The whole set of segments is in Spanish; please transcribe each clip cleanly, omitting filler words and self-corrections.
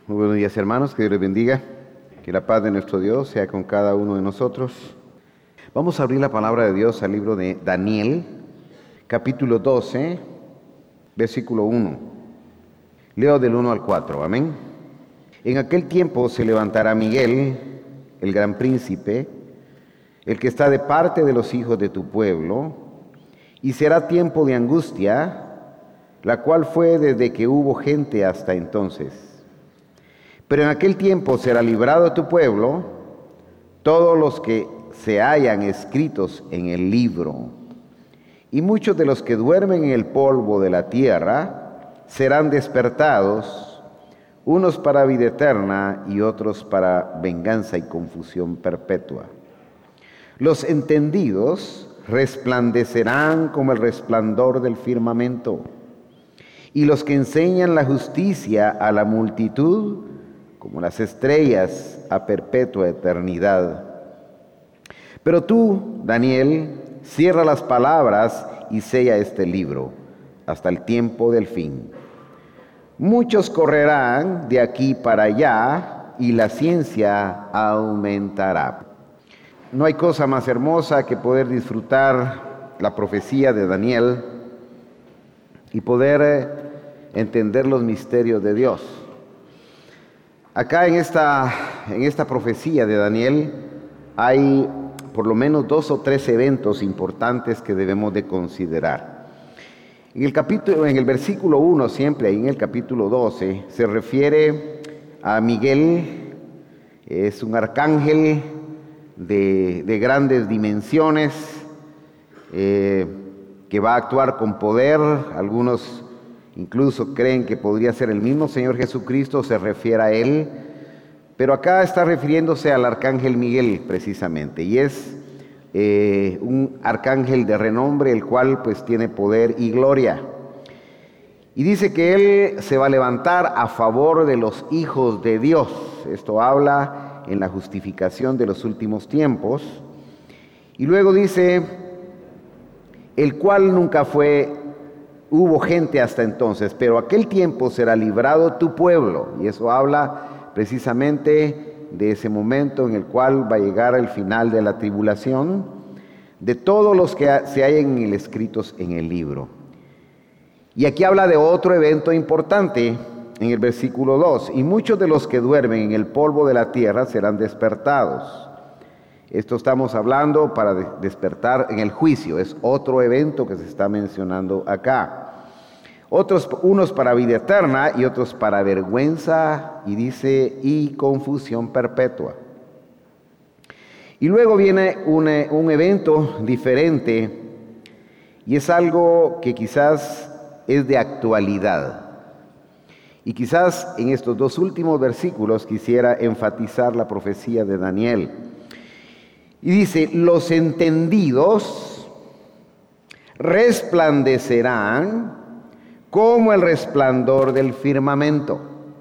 Muy buenos días, hermanos, que Dios les bendiga, que la paz de nuestro Dios sea con cada uno de nosotros. Vamos a abrir la palabra de Dios al libro de Daniel, capítulo 12, versículo 1. Leo del 1 al 4, amén. En aquel tiempo se levantará Miguel, el gran príncipe, el que está de parte de los hijos de tu pueblo, y será tiempo de angustia, la cual fue desde que hubo gente hasta entonces. Pero en aquel tiempo será librado tu pueblo, todos los que se hallan escritos en el libro, y muchos de los que duermen en el polvo de la tierra serán despertados, unos para vida eterna y otros para venganza y confusión perpetua. Los entendidos resplandecerán como el resplandor del firmamento, y los que enseñan la justicia a la multitud como las estrellas a perpetua eternidad. Pero tú, Daniel, cierra las palabras y sella este libro hasta el tiempo del fin. Muchos correrán de aquí para allá y la ciencia aumentará. No hay cosa más hermosa que poder disfrutar la profecía de Daniel y poder entender los misterios de Dios. Acá en esta profecía de Daniel hay por lo menos 2 o 3 eventos importantes que debemos de considerar. En el versículo 1, siempre ahí en el capítulo 12, se refiere a Miguel. Es un arcángel de grandes dimensiones que va a actuar con poder. Algunos incluso creen que podría ser el mismo Señor Jesucristo, se refiere a Él, pero acá está refiriéndose al arcángel Miguel precisamente, y es un arcángel de renombre, el cual pues tiene poder y gloria. Y dice que Él se va a levantar a favor de los hijos de Dios. Esto habla en la justificación de los últimos tiempos. Y luego dice, el cual nunca hubo gente hasta entonces, pero aquel tiempo será librado tu pueblo. Y eso habla precisamente de ese momento en el cual va a llegar el final de la tribulación, de todos los que se hallen escritos en el libro. Y aquí habla de otro evento importante en el versículo 2. Y muchos de los que duermen en el polvo de la tierra serán despertados. Esto estamos hablando para despertar en el juicio. Es otro evento que se está mencionando acá. Unos para vida eterna y otros para vergüenza, y dice, y confusión perpetua. Y luego viene un evento diferente, y es algo que quizás es de actualidad. Y quizás en estos 2 últimos versículos quisiera enfatizar la profecía de Daniel. Y dice, los entendidos resplandecerán como el resplandor del firmamento,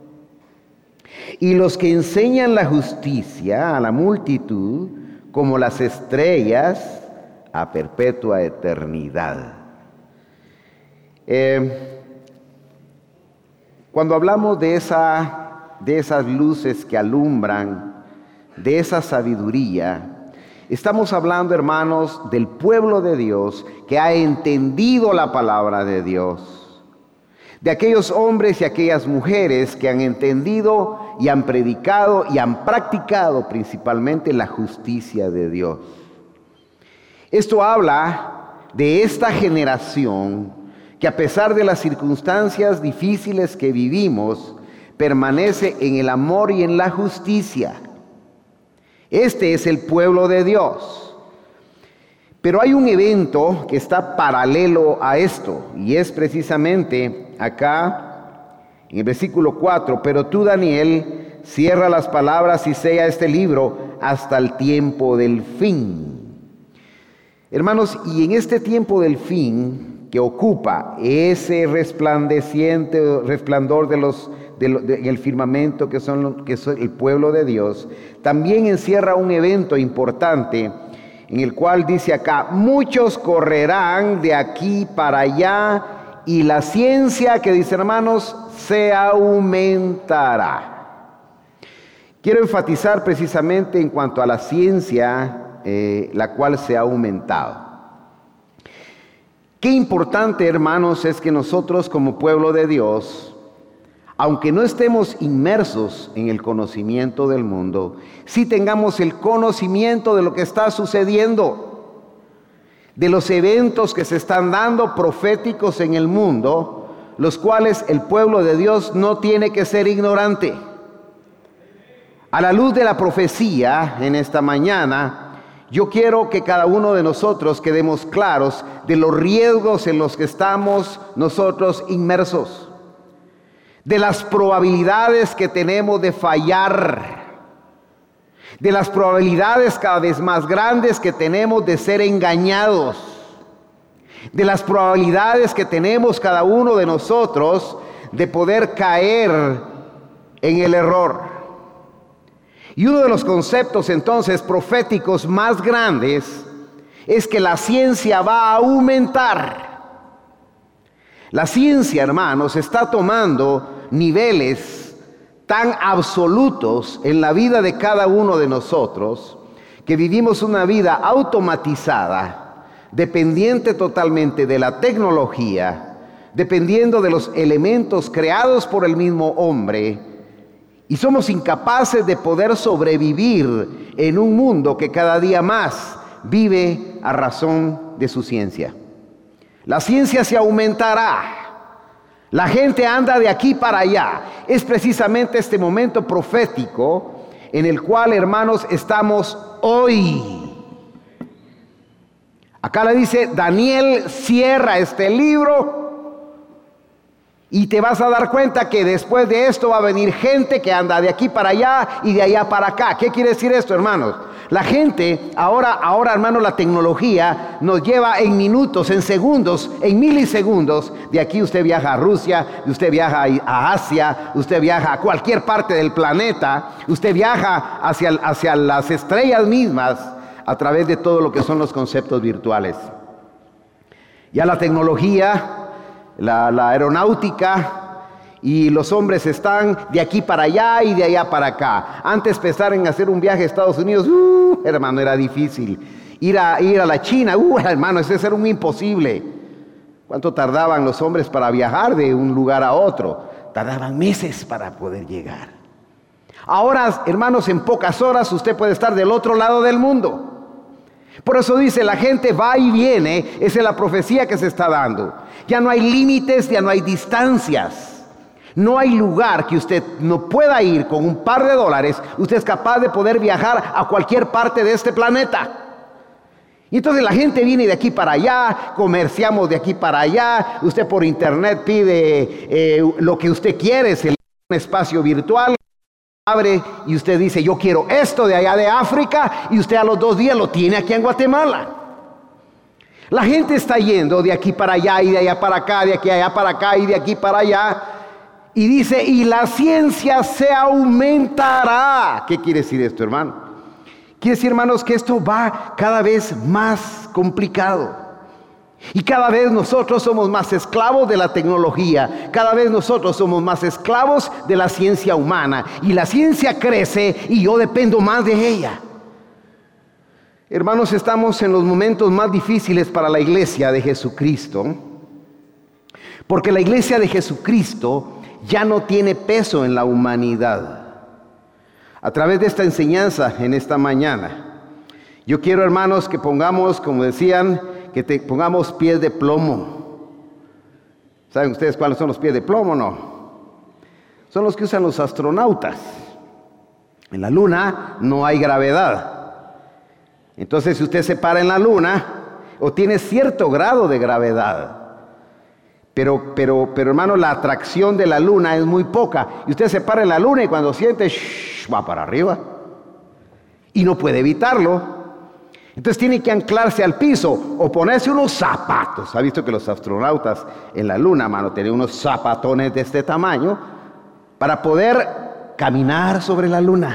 y los que enseñan la justicia a la multitud como las estrellas a perpetua eternidad. Cuando hablamos de esas luces que alumbran, de esa sabiduría, estamos hablando, hermanos, del pueblo de Dios que ha entendido la palabra de Dios, de aquellos hombres y aquellas mujeres que han entendido y han predicado y han practicado principalmente la justicia de Dios. Esto habla de esta generación que, a pesar de las circunstancias difíciles que vivimos, permanece en el amor y en la justicia. Este es el pueblo de Dios. Pero hay un evento que está paralelo a esto, y es precisamente acá en el versículo 4. Pero tú, Daniel, cierra las palabras y sella este libro hasta el tiempo del fin. Hermanos, y en este tiempo del fin que ocupa ese resplandeciente resplandor en el firmamento que son el pueblo de Dios, también encierra un evento importante en el cual dice acá, muchos correrán de aquí para allá y la ciencia, que dice, hermanos, se aumentará. Quiero enfatizar precisamente en cuanto a la ciencia, la cual se ha aumentado. Qué importante, hermanos, es que nosotros como pueblo de Dios, aunque no estemos inmersos en el conocimiento del mundo, sí tengamos el conocimiento de lo que está sucediendo, de los eventos que se están dando proféticos en el mundo, los cuales el pueblo de Dios no tiene que ser ignorante. A la luz de la profecía en esta mañana, yo quiero que cada uno de nosotros quedemos claros de los riesgos en los que estamos nosotros inmersos, de las probabilidades que tenemos de fallar, de las probabilidades cada vez más grandes que tenemos de ser engañados, de las probabilidades que tenemos cada uno de nosotros de poder caer en el error. Y uno de los conceptos entonces proféticos más grandes es que la ciencia va a aumentar. La ciencia, hermanos, está tomando niveles tan absolutos en la vida de cada uno de nosotros que vivimos una vida automatizada, dependiente totalmente de la tecnología, dependiendo de los elementos creados por el mismo hombre. Y somos incapaces de poder sobrevivir en un mundo que cada día más vive a razón de su ciencia. La ciencia se aumentará. La gente anda de aquí para allá. Es precisamente este momento profético en el cual, hermanos, estamos hoy. Acá le dice, Daniel, cierra este libro. Y te vas a dar cuenta que después de esto va a venir gente que anda de aquí para allá y de allá para acá. ¿Qué quiere decir esto, hermanos? La gente, ahora, hermanos, la tecnología nos lleva en minutos, en segundos, en milisegundos. De aquí usted viaja a Rusia, usted viaja a Asia, usted viaja a cualquier parte del planeta. Usted viaja hacia las estrellas mismas a través de todo lo que son los conceptos virtuales. Ya la tecnología, la aeronáutica y los hombres están de aquí para allá y de allá para acá. Antes pensar en hacer un viaje a Estados Unidos, hermano, era difícil. Ir a la China, hermano, ese era un imposible. ¿Cuánto tardaban los hombres para viajar de un lugar a otro? Tardaban meses para poder llegar. Ahora, hermanos, en pocas horas usted puede estar del otro lado del mundo. Por eso dice, la gente va y viene. Esa es la profecía que se está dando. Ya no hay límites, ya no hay distancias. No hay lugar que usted no pueda ir con un par de dólares. Usted es capaz de poder viajar a cualquier parte de este planeta. Y entonces la gente viene de aquí para allá, comerciamos de aquí para allá. Usted por internet pide lo que usted quiere, se le da un espacio virtual. Abre y usted dice, yo quiero esto de allá de África, y usted a los 2 días lo tiene aquí en Guatemala. La gente está yendo de aquí para allá y de allá para acá, de aquí allá para acá y de aquí para allá. Y dice, y la ciencia se aumentará. ¿Qué quiere decir esto, hermano? Quiere decir, hermanos, que esto va cada vez más complicado. Y cada vez nosotros somos más esclavos de la tecnología. Cada vez nosotros somos más esclavos de la ciencia humana. Y la ciencia crece y yo dependo más de ella. Hermanos, estamos en los momentos más difíciles para la iglesia de Jesucristo. Porque la iglesia de Jesucristo ya no tiene peso en la humanidad. A través de esta enseñanza en esta mañana, yo quiero, hermanos, que pongamos, como decían, pongamos pies de plomo. ¿Saben ustedes cuáles son los pies de plomo, no? Son los que usan los astronautas. En la luna no hay gravedad. Entonces, si usted se para en la luna, o tiene cierto grado de gravedad, pero hermano, la atracción de la luna es muy poca. Y usted se para en la luna y cuando siente, va para arriba. Y no puede evitarlo. Entonces tiene que anclarse al piso o ponerse unos zapatos. ¿Ha visto que los astronautas en la luna, mano, tienen unos zapatones de este tamaño para poder caminar sobre la luna?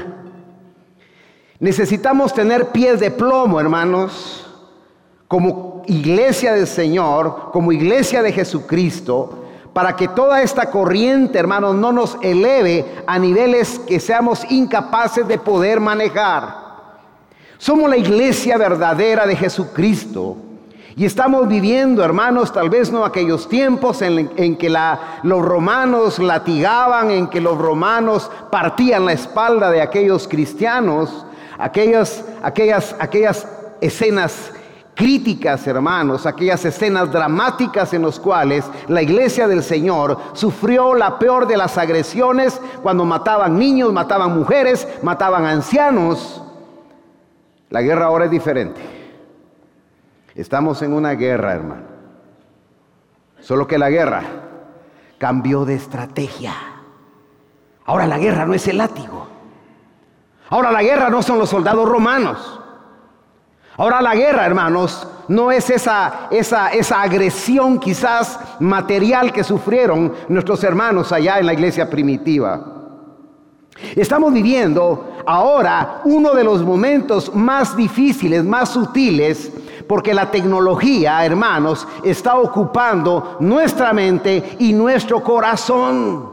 Necesitamos tener pies de plomo, hermanos, como iglesia del Señor, como iglesia de Jesucristo, para que toda esta corriente, hermanos, no nos eleve a niveles que seamos incapaces de poder manejar. Somos la iglesia verdadera de Jesucristo. Y estamos viviendo, hermanos, tal vez no aquellos tiempos en que los romanos latigaban, en que los romanos partían la espalda de aquellos cristianos, aquellas escenas críticas, hermanos, aquellas escenas dramáticas en las cuales la iglesia del Señor sufrió la peor de las agresiones cuando mataban niños, mataban mujeres, mataban ancianos. La guerra ahora es diferente. Estamos en una guerra, hermano. Solo que la guerra cambió de estrategia. Ahora la guerra no es el látigo. Ahora la guerra no son los soldados romanos. Ahora la guerra, hermanos, no es esa agresión quizás material que sufrieron nuestros hermanos allá en la iglesia primitiva. Estamos viviendo ahora uno de los momentos más difíciles, más sutiles, porque la tecnología, hermanos, está ocupando nuestra mente y nuestro corazón.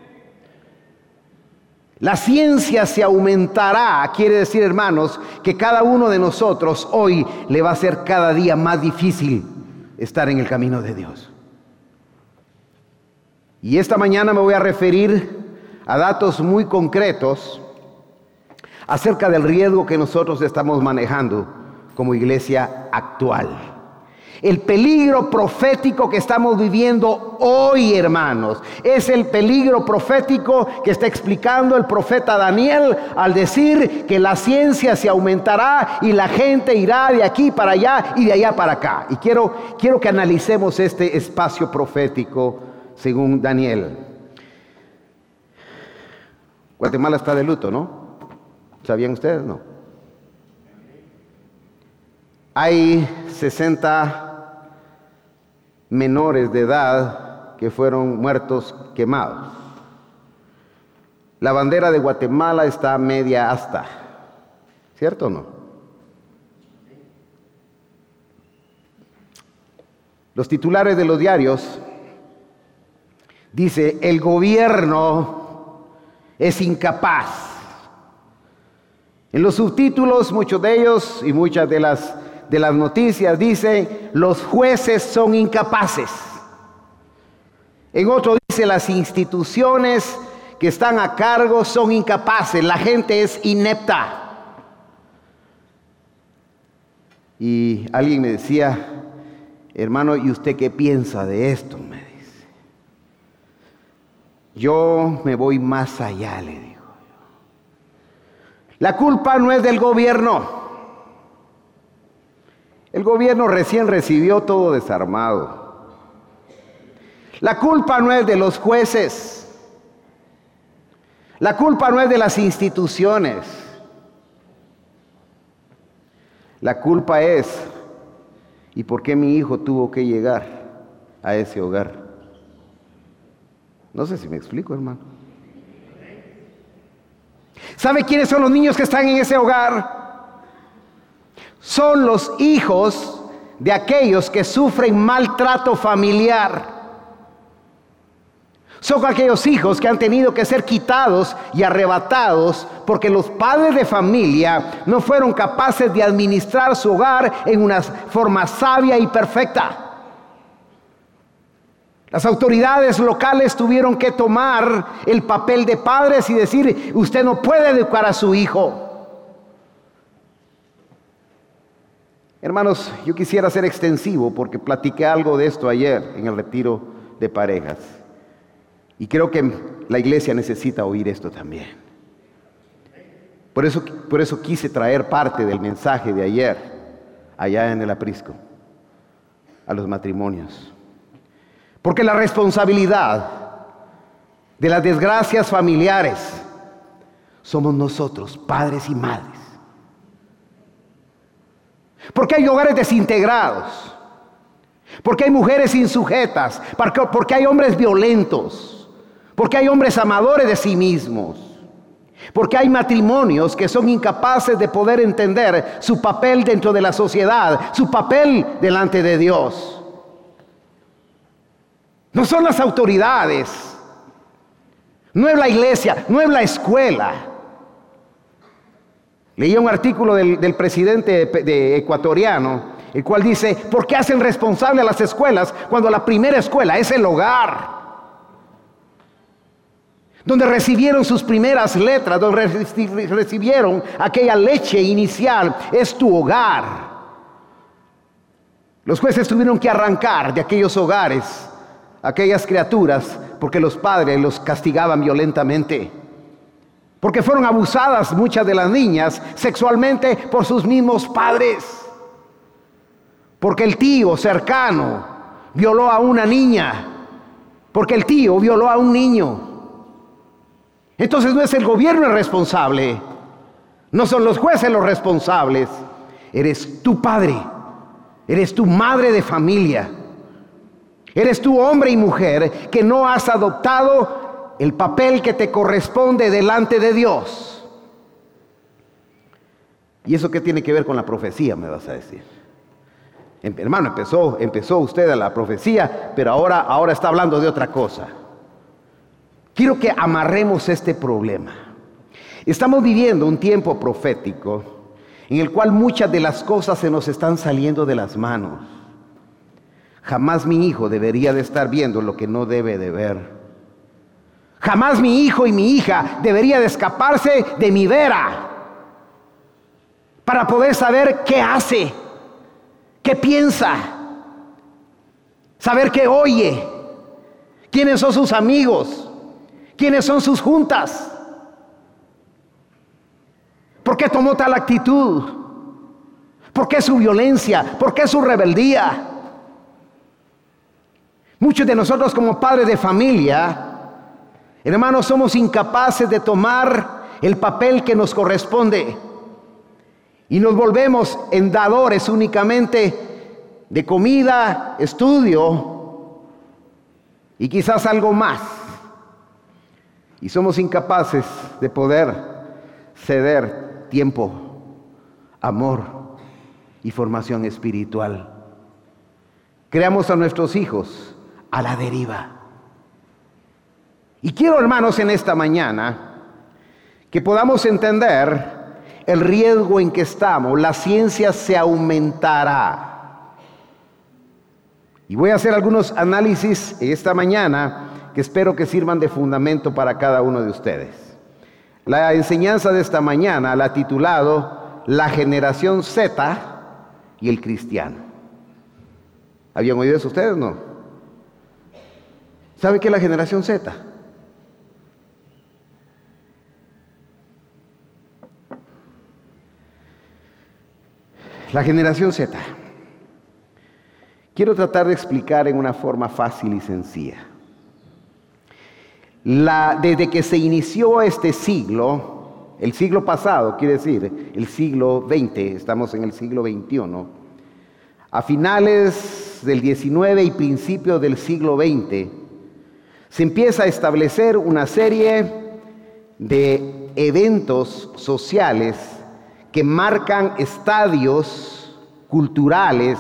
La ciencia se aumentará, quiere decir, hermanos, que cada uno de nosotros hoy le va a ser cada día más difícil estar en el camino de Dios. Y esta mañana me voy a referir a datos muy concretos acerca del riesgo que nosotros estamos manejando como iglesia actual. El peligro profético que estamos viviendo hoy, hermanos, es el peligro profético que está explicando el profeta Daniel al decir que la ciencia se aumentará y la gente irá de aquí para allá y de allá para acá. Y quiero que analicemos este espacio profético según Daniel. Guatemala está de luto, ¿no? ¿Sabían ustedes? No. Hay 60 menores de edad que fueron muertos quemados. La bandera de Guatemala está media asta, ¿cierto o no? Los titulares de los diarios dice: el gobierno es incapaz. En los subtítulos, muchos de ellos y muchas de las noticias dice: los jueces son incapaces. En otro dice: las instituciones que están a cargo son incapaces, la gente es inepta. Y alguien me decía: hermano, ¿y usted qué piensa de esto? Me dice. Yo me voy más allá, le digo. La culpa no es del gobierno. El gobierno recién recibió todo desarmado. La culpa no es de los jueces. La culpa no es de las instituciones. La culpa es: ¿y por qué mi hijo tuvo que llegar a ese hogar? No sé si me explico, hermano. ¿Sabe quiénes son los niños que están en ese hogar? Son los hijos de aquellos que sufren maltrato familiar. Son aquellos hijos que han tenido que ser quitados y arrebatados porque los padres de familia no fueron capaces de administrar su hogar en una forma sabia y perfecta. Las autoridades locales tuvieron que tomar el papel de padres y decir: usted no puede educar a su hijo. Hermanos, yo quisiera ser extensivo porque platiqué algo de esto ayer en el retiro de parejas. Y creo que la iglesia necesita oír esto también. Por eso quise traer parte del mensaje de ayer, allá en el aprisco, a los matrimonios. Porque la responsabilidad de las desgracias familiares somos nosotros, padres y madres. Porque hay hogares desintegrados, porque hay mujeres insujetas, porque hay hombres violentos, porque hay hombres amadores de sí mismos, porque hay matrimonios que son incapaces de poder entender su papel dentro de la sociedad, su papel delante de Dios. No son las autoridades, no es la iglesia, no es la escuela. Leí un artículo del presidente ecuatoriano, el cual dice: ¿por qué hacen responsable a las escuelas cuando la primera escuela es el hogar? Donde recibieron sus primeras letras, donde recibieron aquella leche inicial, es tu hogar. Los jueces tuvieron que arrancar de aquellos hogares a aquellas criaturas porque los padres los castigaban violentamente. Porque fueron abusadas muchas de las niñas sexualmente por sus mismos padres. Porque el tío cercano violó a una niña. Porque el tío violó a un niño. Entonces no es el gobierno el responsable. No son los jueces los responsables. Eres tu padre. Eres tu madre de familia. Eres tu hombre y mujer que no has adoptado el papel que te corresponde delante de Dios. ¿Y eso qué tiene que ver con la profecía, me vas a decir? Hermano, empezó usted a la profecía, pero ahora está hablando de otra cosa. Quiero que amarremos este problema. Estamos viviendo un tiempo profético en el cual muchas de las cosas se nos están saliendo de las manos. Jamás mi hijo debería de estar viendo lo que no debe de ver. Jamás mi hijo y mi hija debería de escaparse de mi vera para poder saber qué hace, qué piensa, saber qué oye, quiénes son sus amigos, quiénes son sus juntas, por qué tomó tal actitud, por qué su violencia, por qué su rebeldía. Muchos de nosotros como padres de familia, hermanos, somos incapaces de tomar el papel que nos corresponde y nos volvemos en dadores únicamente de comida, estudio y quizás algo más. Y somos incapaces de poder ceder tiempo, amor y formación espiritual. Creamos a nuestros hijos a la deriva. Y quiero, hermanos, en esta mañana que podamos entender el riesgo en que estamos. La ciencia se aumentará. Y voy a hacer algunos análisis esta mañana que espero que sirvan de fundamento para cada uno de ustedes. La enseñanza de esta mañana la he titulado La generación Z y el cristiano. ¿Habían oído eso ustedes? No. ¿Sabe qué es la generación Z? La generación Z. Quiero tratar de explicar en una forma fácil y sencilla. Desde que se inició este siglo, el siglo pasado, quiere decir, el siglo XX, estamos en el siglo XXI, a finales del XIX y principios del siglo XX, se empieza a establecer una serie de eventos sociales que marcan estadios culturales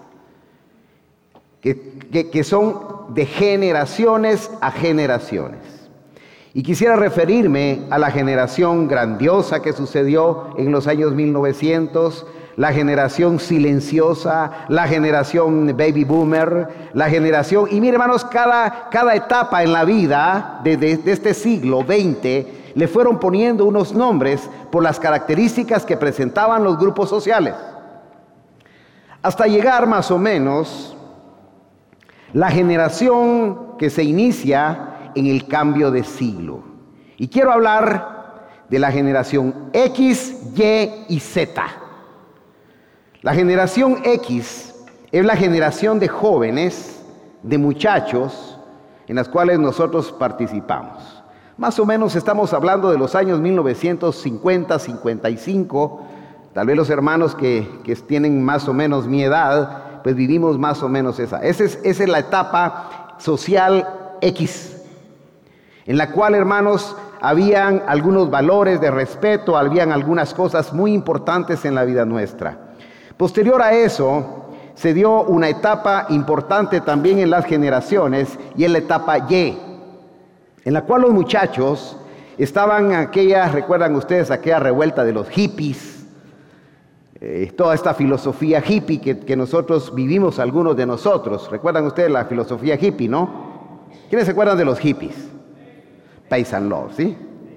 que son de generaciones a generaciones. Y quisiera referirme a la generación grandiosa que sucedió en los años 1900, la generación silenciosa, la generación baby boomer, la generación... Y miren, hermanos, cada etapa en la vida de este siglo XX le fueron poniendo unos nombres por las características que presentaban los grupos sociales. Hasta llegar más o menos la generación que se inicia en el cambio de siglo. Y quiero hablar de la generación X, Y y Z. La generación X es la generación de jóvenes, de muchachos, en las cuales nosotros participamos. Más o menos estamos hablando de los años 1950, 55. Tal vez los hermanos que tienen más o menos mi edad, pues vivimos más o menos esa. Esa es la etapa social X, en la cual, hermanos, habían algunos valores de respeto, habían algunas cosas muy importantes en la vida nuestra. Posterior a eso, se dio una etapa importante también en las generaciones, y es la etapa Y, en la cual los muchachos estaban recuerdan ustedes aquella revuelta de los hippies, toda esta filosofía hippie que nosotros vivimos, algunos de nosotros. ¿Recuerdan ustedes la filosofía hippie, no? ¿Quiénes se acuerdan de los hippies? Peace and Love, ¿sí?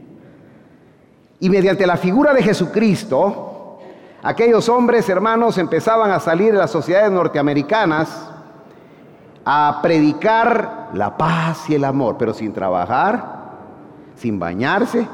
Y mediante la figura de Jesucristo, aquellos hombres, hermanos, empezaban a salir de las sociedades norteamericanas a predicar la paz y el amor, pero sin trabajar, sin bañarse,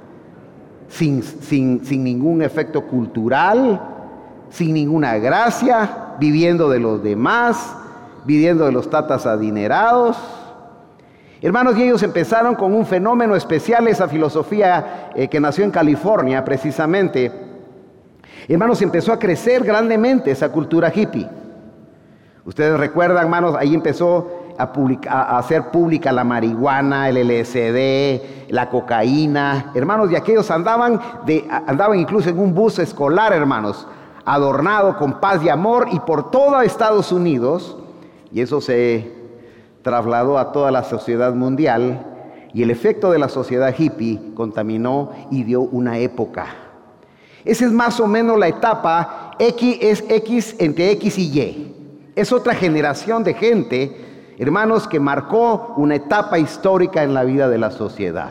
sin ningún efecto cultural, sin ninguna gracia, viviendo de los demás, viviendo de los tatas adinerados. Hermanos, y ellos empezaron con un fenómeno especial, esa filosofía que nació en California precisamente. Hermanos, empezó a crecer grandemente esa cultura hippie. Ustedes recuerdan, hermanos, ahí empezó a hacer pública la marihuana, el LSD, la cocaína. Hermanos, y aquellos andaban incluso en un bus escolar, hermanos, adornado con paz y amor, y por todo Estados Unidos, y eso se trasladó a toda la sociedad mundial, y el efecto de la sociedad hippie contaminó y dio una época. Esa es más o menos la etapa entre X y Y. Es otra generación de gente, hermanos, que marcó una etapa histórica en la vida de la sociedad.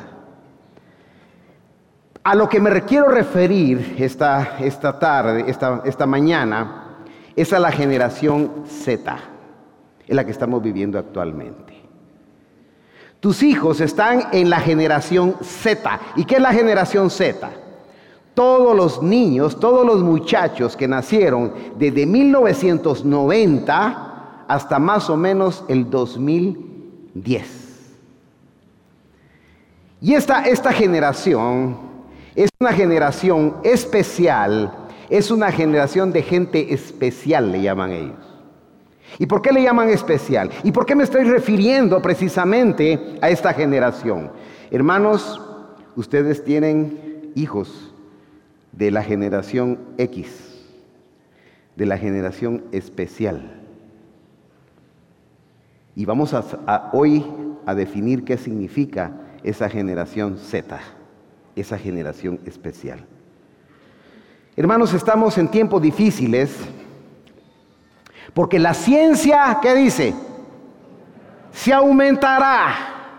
A lo que me quiero referir esta mañana, es a la generación Z, en la que estamos viviendo actualmente. Tus hijos están en la generación Z. ¿Y qué es la generación Z? Todos los niños, todos los muchachos que nacieron desde 1990 hasta más o menos el 2010. Y esta generación es una generación especial, es una generación de gente especial, le llaman ellos. ¿Y por qué le llaman especial? ¿Y por qué me estoy refiriendo precisamente a esta generación? Hermanos, ustedes tienen hijos de la generación X, de la generación especial. Y vamos hoy a definir qué significa esa generación Z, esa generación especial. Hermanos, estamos en tiempos difíciles porque la ciencia, ¿qué dice? Se aumentará.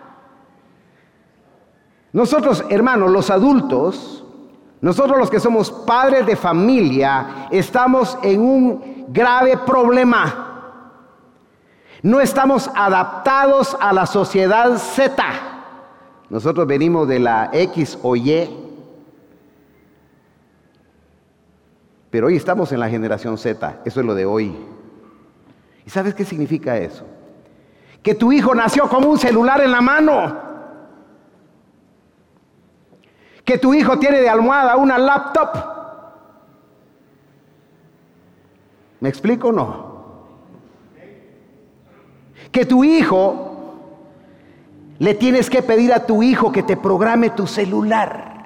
Nosotros, hermanos, los adultos, nosotros los que somos padres de familia, estamos en un grave problema. No estamos adaptados a la sociedad Z. Nosotros venimos de la X o Y, pero hoy estamos en la generación Z. Eso es lo de hoy. ¿Y sabes qué significa eso? Que tu hijo nació con un celular en la mano. Que tu hijo tiene de almohada una laptop. ¿Me explico o no? Que tu hijo, le tienes que pedir a tu hijo que te programe tu celular.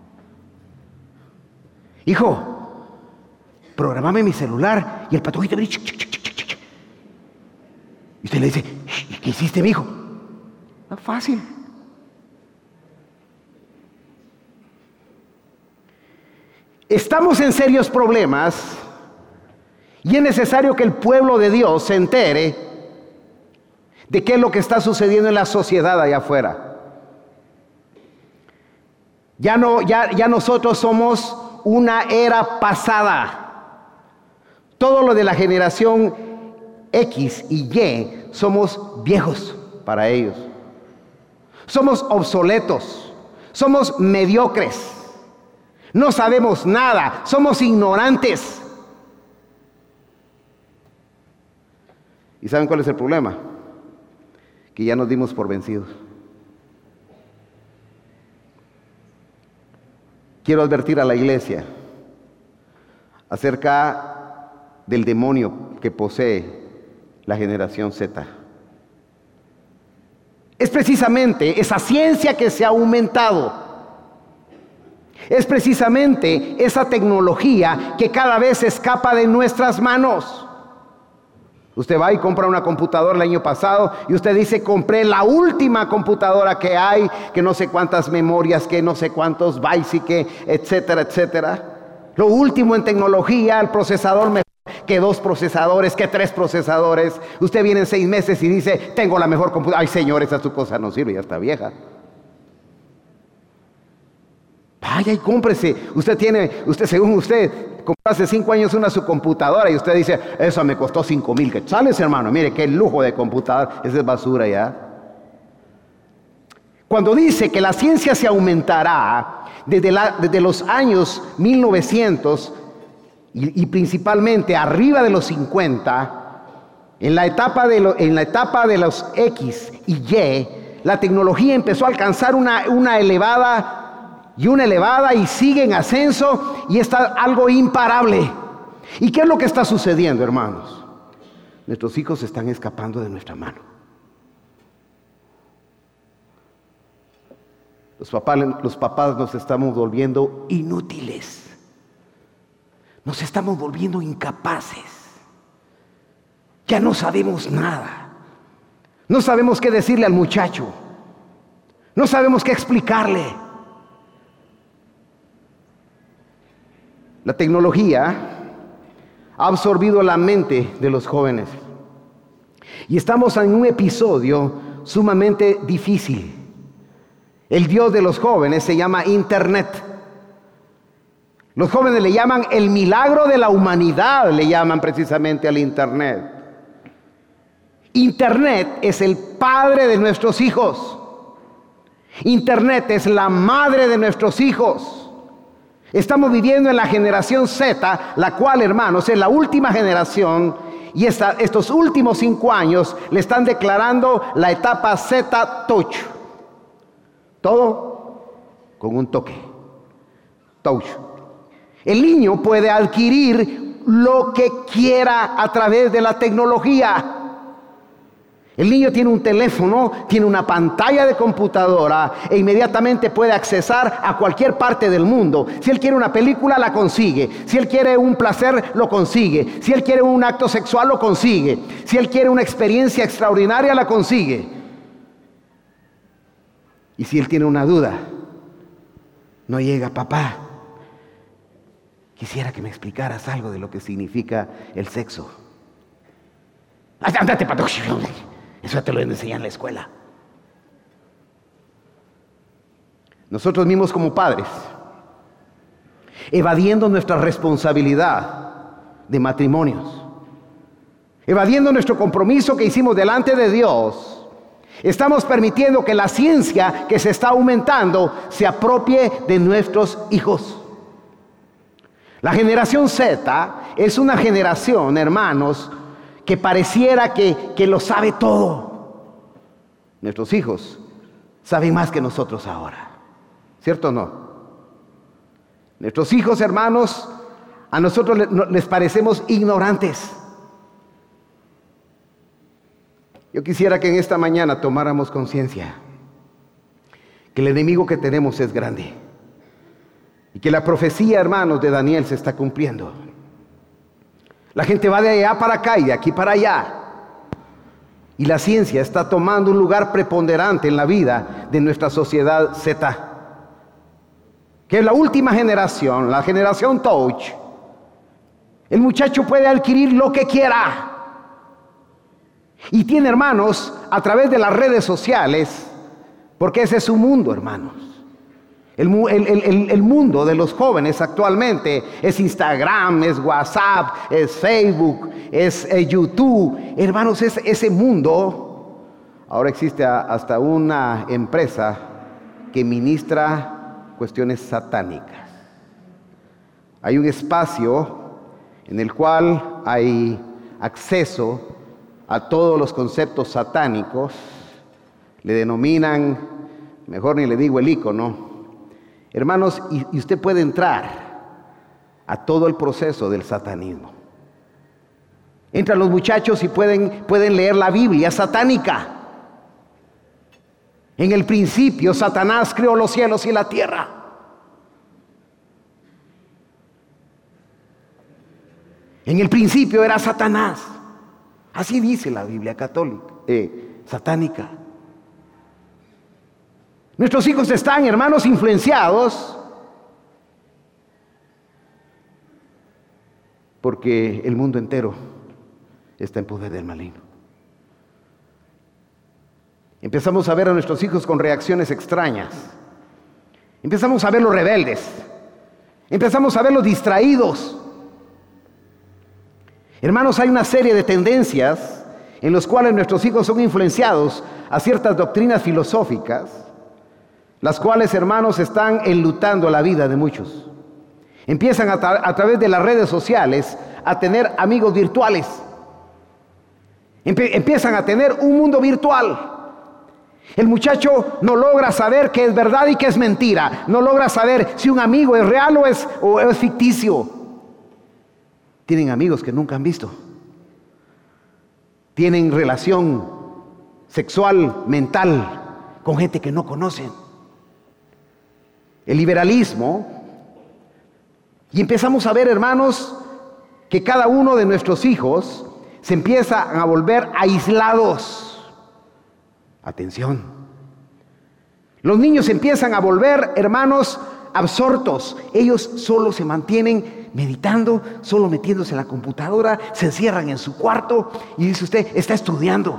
Hijo, programame mi celular. Y el patojito viene, y usted le dice, ¿qué hiciste, mi hijo? No, fácil. Estamos en serios problemas y es necesario que el pueblo de Dios se entere de qué es lo que está sucediendo en la sociedad allá afuera. Ya nosotros somos una era pasada. Todo lo de la generación X y Y somos viejos para ellos. Somos obsoletos, somos mediocres. No sabemos nada, somos ignorantes. ¿Y saben cuál es el problema? Que ya nos dimos por vencidos. Quiero advertir a la iglesia acerca del demonio que posee la generación Z. Es precisamente esa ciencia que se ha aumentado. Es precisamente esa tecnología que cada vez escapa de nuestras manos. Usted va y compra una computadora el año pasado y usted dice, compré la última computadora que hay, que no sé cuántas memorias, que no sé cuántos bytes y que, etcétera, etcétera. Lo último en tecnología, el procesador mejor que 2 procesadores, que 3 procesadores. Usted viene en 6 meses y dice, tengo la mejor computadora. Ay, señor, esa su cosa no sirve, ya está vieja. Vaya y cómprese. Usted según usted, compró hace 5 años su computadora y usted dice, eso me costó 5,000 quetzales, hermano. Mire qué lujo de computadora. Esa es basura ya. Cuando dice que la ciencia se aumentará desde los años 1900 y principalmente arriba de los 50, en la etapa de los X y Y, la tecnología empezó a alcanzar una elevada y sigue en ascenso y está algo imparable. ¿Y qué es lo que está sucediendo, hermanos? Nuestros hijos están escapando de nuestra mano. Los papás nos estamos volviendo inútiles. Nos estamos volviendo incapaces. Ya no sabemos nada. No sabemos qué decirle al muchacho. No sabemos qué explicarle. La tecnología ha absorbido la mente de los jóvenes. Y estamos en un episodio sumamente difícil. El Dios de los jóvenes se llama Internet. Los jóvenes le llaman el milagro de la humanidad, le llaman precisamente al Internet. Internet es el padre de nuestros hijos. Internet es la madre de nuestros hijos. Estamos viviendo en la generación Z, la cual, hermanos, es la última generación, y estos últimos 5 años le están declarando la etapa Z Touch. Todo con un toque. Touch. El niño puede adquirir lo que quiera a través de la tecnología. El niño tiene un teléfono, tiene una pantalla de computadora e inmediatamente puede accesar a cualquier parte del mundo. Si él quiere una película, la consigue. Si él quiere un placer, lo consigue. Si él quiere un acto sexual, lo consigue. Si él quiere una experiencia extraordinaria, la consigue. Y si él tiene una duda, no llega, papá, quisiera que me explicaras algo de lo que significa el sexo. Ándate, pato. Eso te lo enseñan en la escuela. Nosotros mismos como padres, evadiendo nuestra responsabilidad de matrimonios, evadiendo nuestro compromiso que hicimos delante de Dios, estamos permitiendo que la ciencia que se está aumentando se apropie de nuestros hijos. La generación Z es una generación, hermanos, que pareciera que lo sabe todo. Nuestros hijos saben más que nosotros ahora. ¿Cierto o no? Nuestros hijos, hermanos, a nosotros les parecemos ignorantes. Yo quisiera que en esta mañana tomáramos conciencia que el enemigo que tenemos es grande y que la profecía, hermanos, de Daniel se está cumpliendo. La gente va de allá para acá y de aquí para allá. Y la ciencia está tomando un lugar preponderante en la vida de nuestra sociedad Z. Que es la última generación, la generación Touch. El muchacho puede adquirir lo que quiera. Y tiene, hermanos, a través de las redes sociales, porque ese es su mundo, hermanos. El mundo de los jóvenes actualmente es Instagram, es WhatsApp, es Facebook, es YouTube. Hermanos, ese mundo, ahora existe hasta una empresa que ministra cuestiones satánicas. Hay un espacio en el cual hay acceso a todos los conceptos satánicos. Le denominan, mejor ni le digo el icono. Hermanos, y usted puede entrar a todo el proceso del satanismo. Entran los muchachos y pueden leer la Biblia satánica. En el principio, Satanás creó los cielos y la tierra. En el principio era Satanás. Así dice la Biblia católica, satánica. Nuestros hijos están, hermanos, influenciados porque el mundo entero está en poder del maligno. Empezamos a ver a nuestros hijos con reacciones extrañas. Empezamos a verlos rebeldes. Empezamos a verlos distraídos. Hermanos, hay una serie de tendencias en las cuales nuestros hijos son influenciados a ciertas doctrinas filosóficas, las cuales, hermanos, están enlutando la vida de muchos. Empiezan a través de las redes sociales a tener amigos virtuales. Empiezan a tener un mundo virtual. El muchacho no logra saber qué es verdad y qué es mentira. No logra saber si un amigo es real o es ficticio. Tienen amigos que nunca han visto. Tienen relación sexual, mental, con gente que no conocen. El liberalismo. Y empezamos a ver, hermanos, que cada uno de nuestros hijos se empiezan a volver aislados. Atención. Los niños empiezan a volver, hermanos, absortos. Ellos solo se mantienen meditando, solo metiéndose en la computadora, se encierran en su cuarto y dice usted, está estudiando.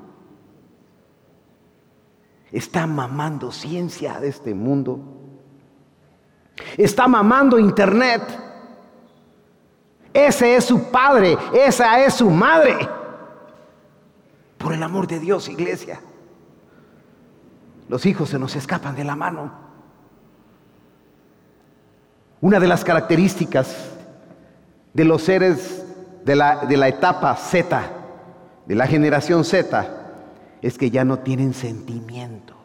Está mamando ciencia de este mundo. Está mamando internet. Ese es su padre, esa es su madre. Por el amor de Dios, iglesia. Los hijos se nos escapan de la mano. Una de las características de los seres de la etapa Z, de la generación Z, es que ya no tienen sentimientos.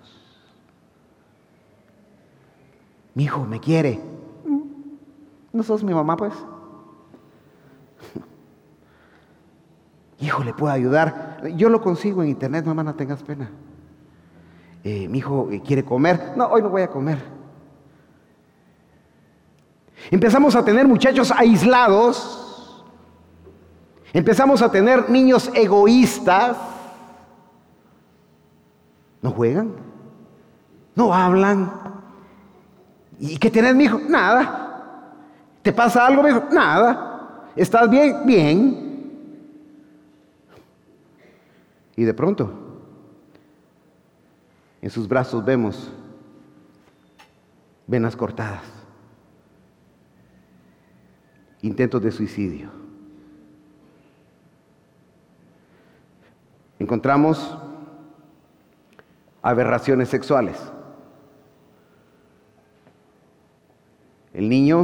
Mi hijo me quiere. ¿No sos mi mamá, pues? Hijo, ¿le puedo ayudar? Yo lo consigo en internet, mamá, no tengas pena. Mi hijo quiere comer. No, hoy no voy a comer. Empezamos a tener muchachos aislados. Empezamos a tener niños egoístas. No juegan. No hablan. ¿Y qué tenés, mi hijo? Nada. ¿Te pasa algo, mi hijo? Nada. ¿Estás bien? Bien. Y de pronto, en sus brazos vemos venas cortadas, intentos de suicidio. Encontramos aberraciones sexuales. El niño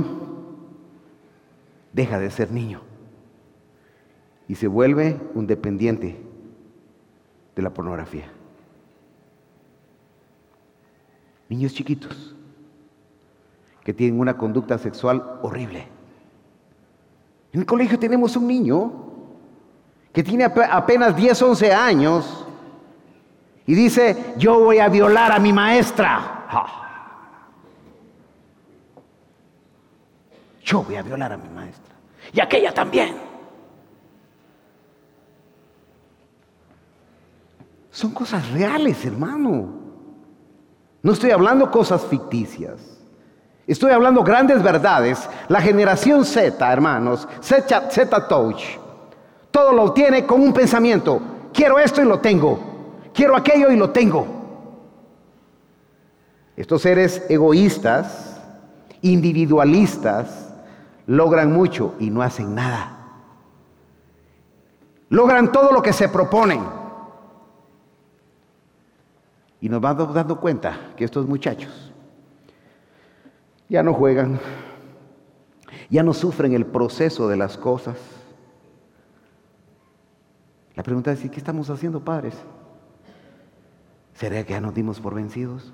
deja de ser niño y se vuelve un dependiente de la pornografía. Niños chiquitos que tienen una conducta sexual horrible. En el colegio tenemos un niño que tiene apenas 10, 11 años y dice, yo voy a violar a mi maestra. Yo voy a violar a mi maestra. Y aquella también. Son cosas reales, hermano. No estoy hablando cosas ficticias. Estoy hablando grandes verdades. La generación Z, hermanos, Z Touch, todo lo obtiene con un pensamiento. Quiero esto y lo tengo. Quiero aquello y lo tengo. Estos seres egoístas, individualistas, logran mucho y no hacen nada. Logran todo lo que se proponen. Y nos vamos dando cuenta que estos muchachos ya no juegan, ya no sufren el proceso de las cosas. La pregunta es, ¿qué estamos haciendo, padres? ¿Será que ya nos dimos por vencidos?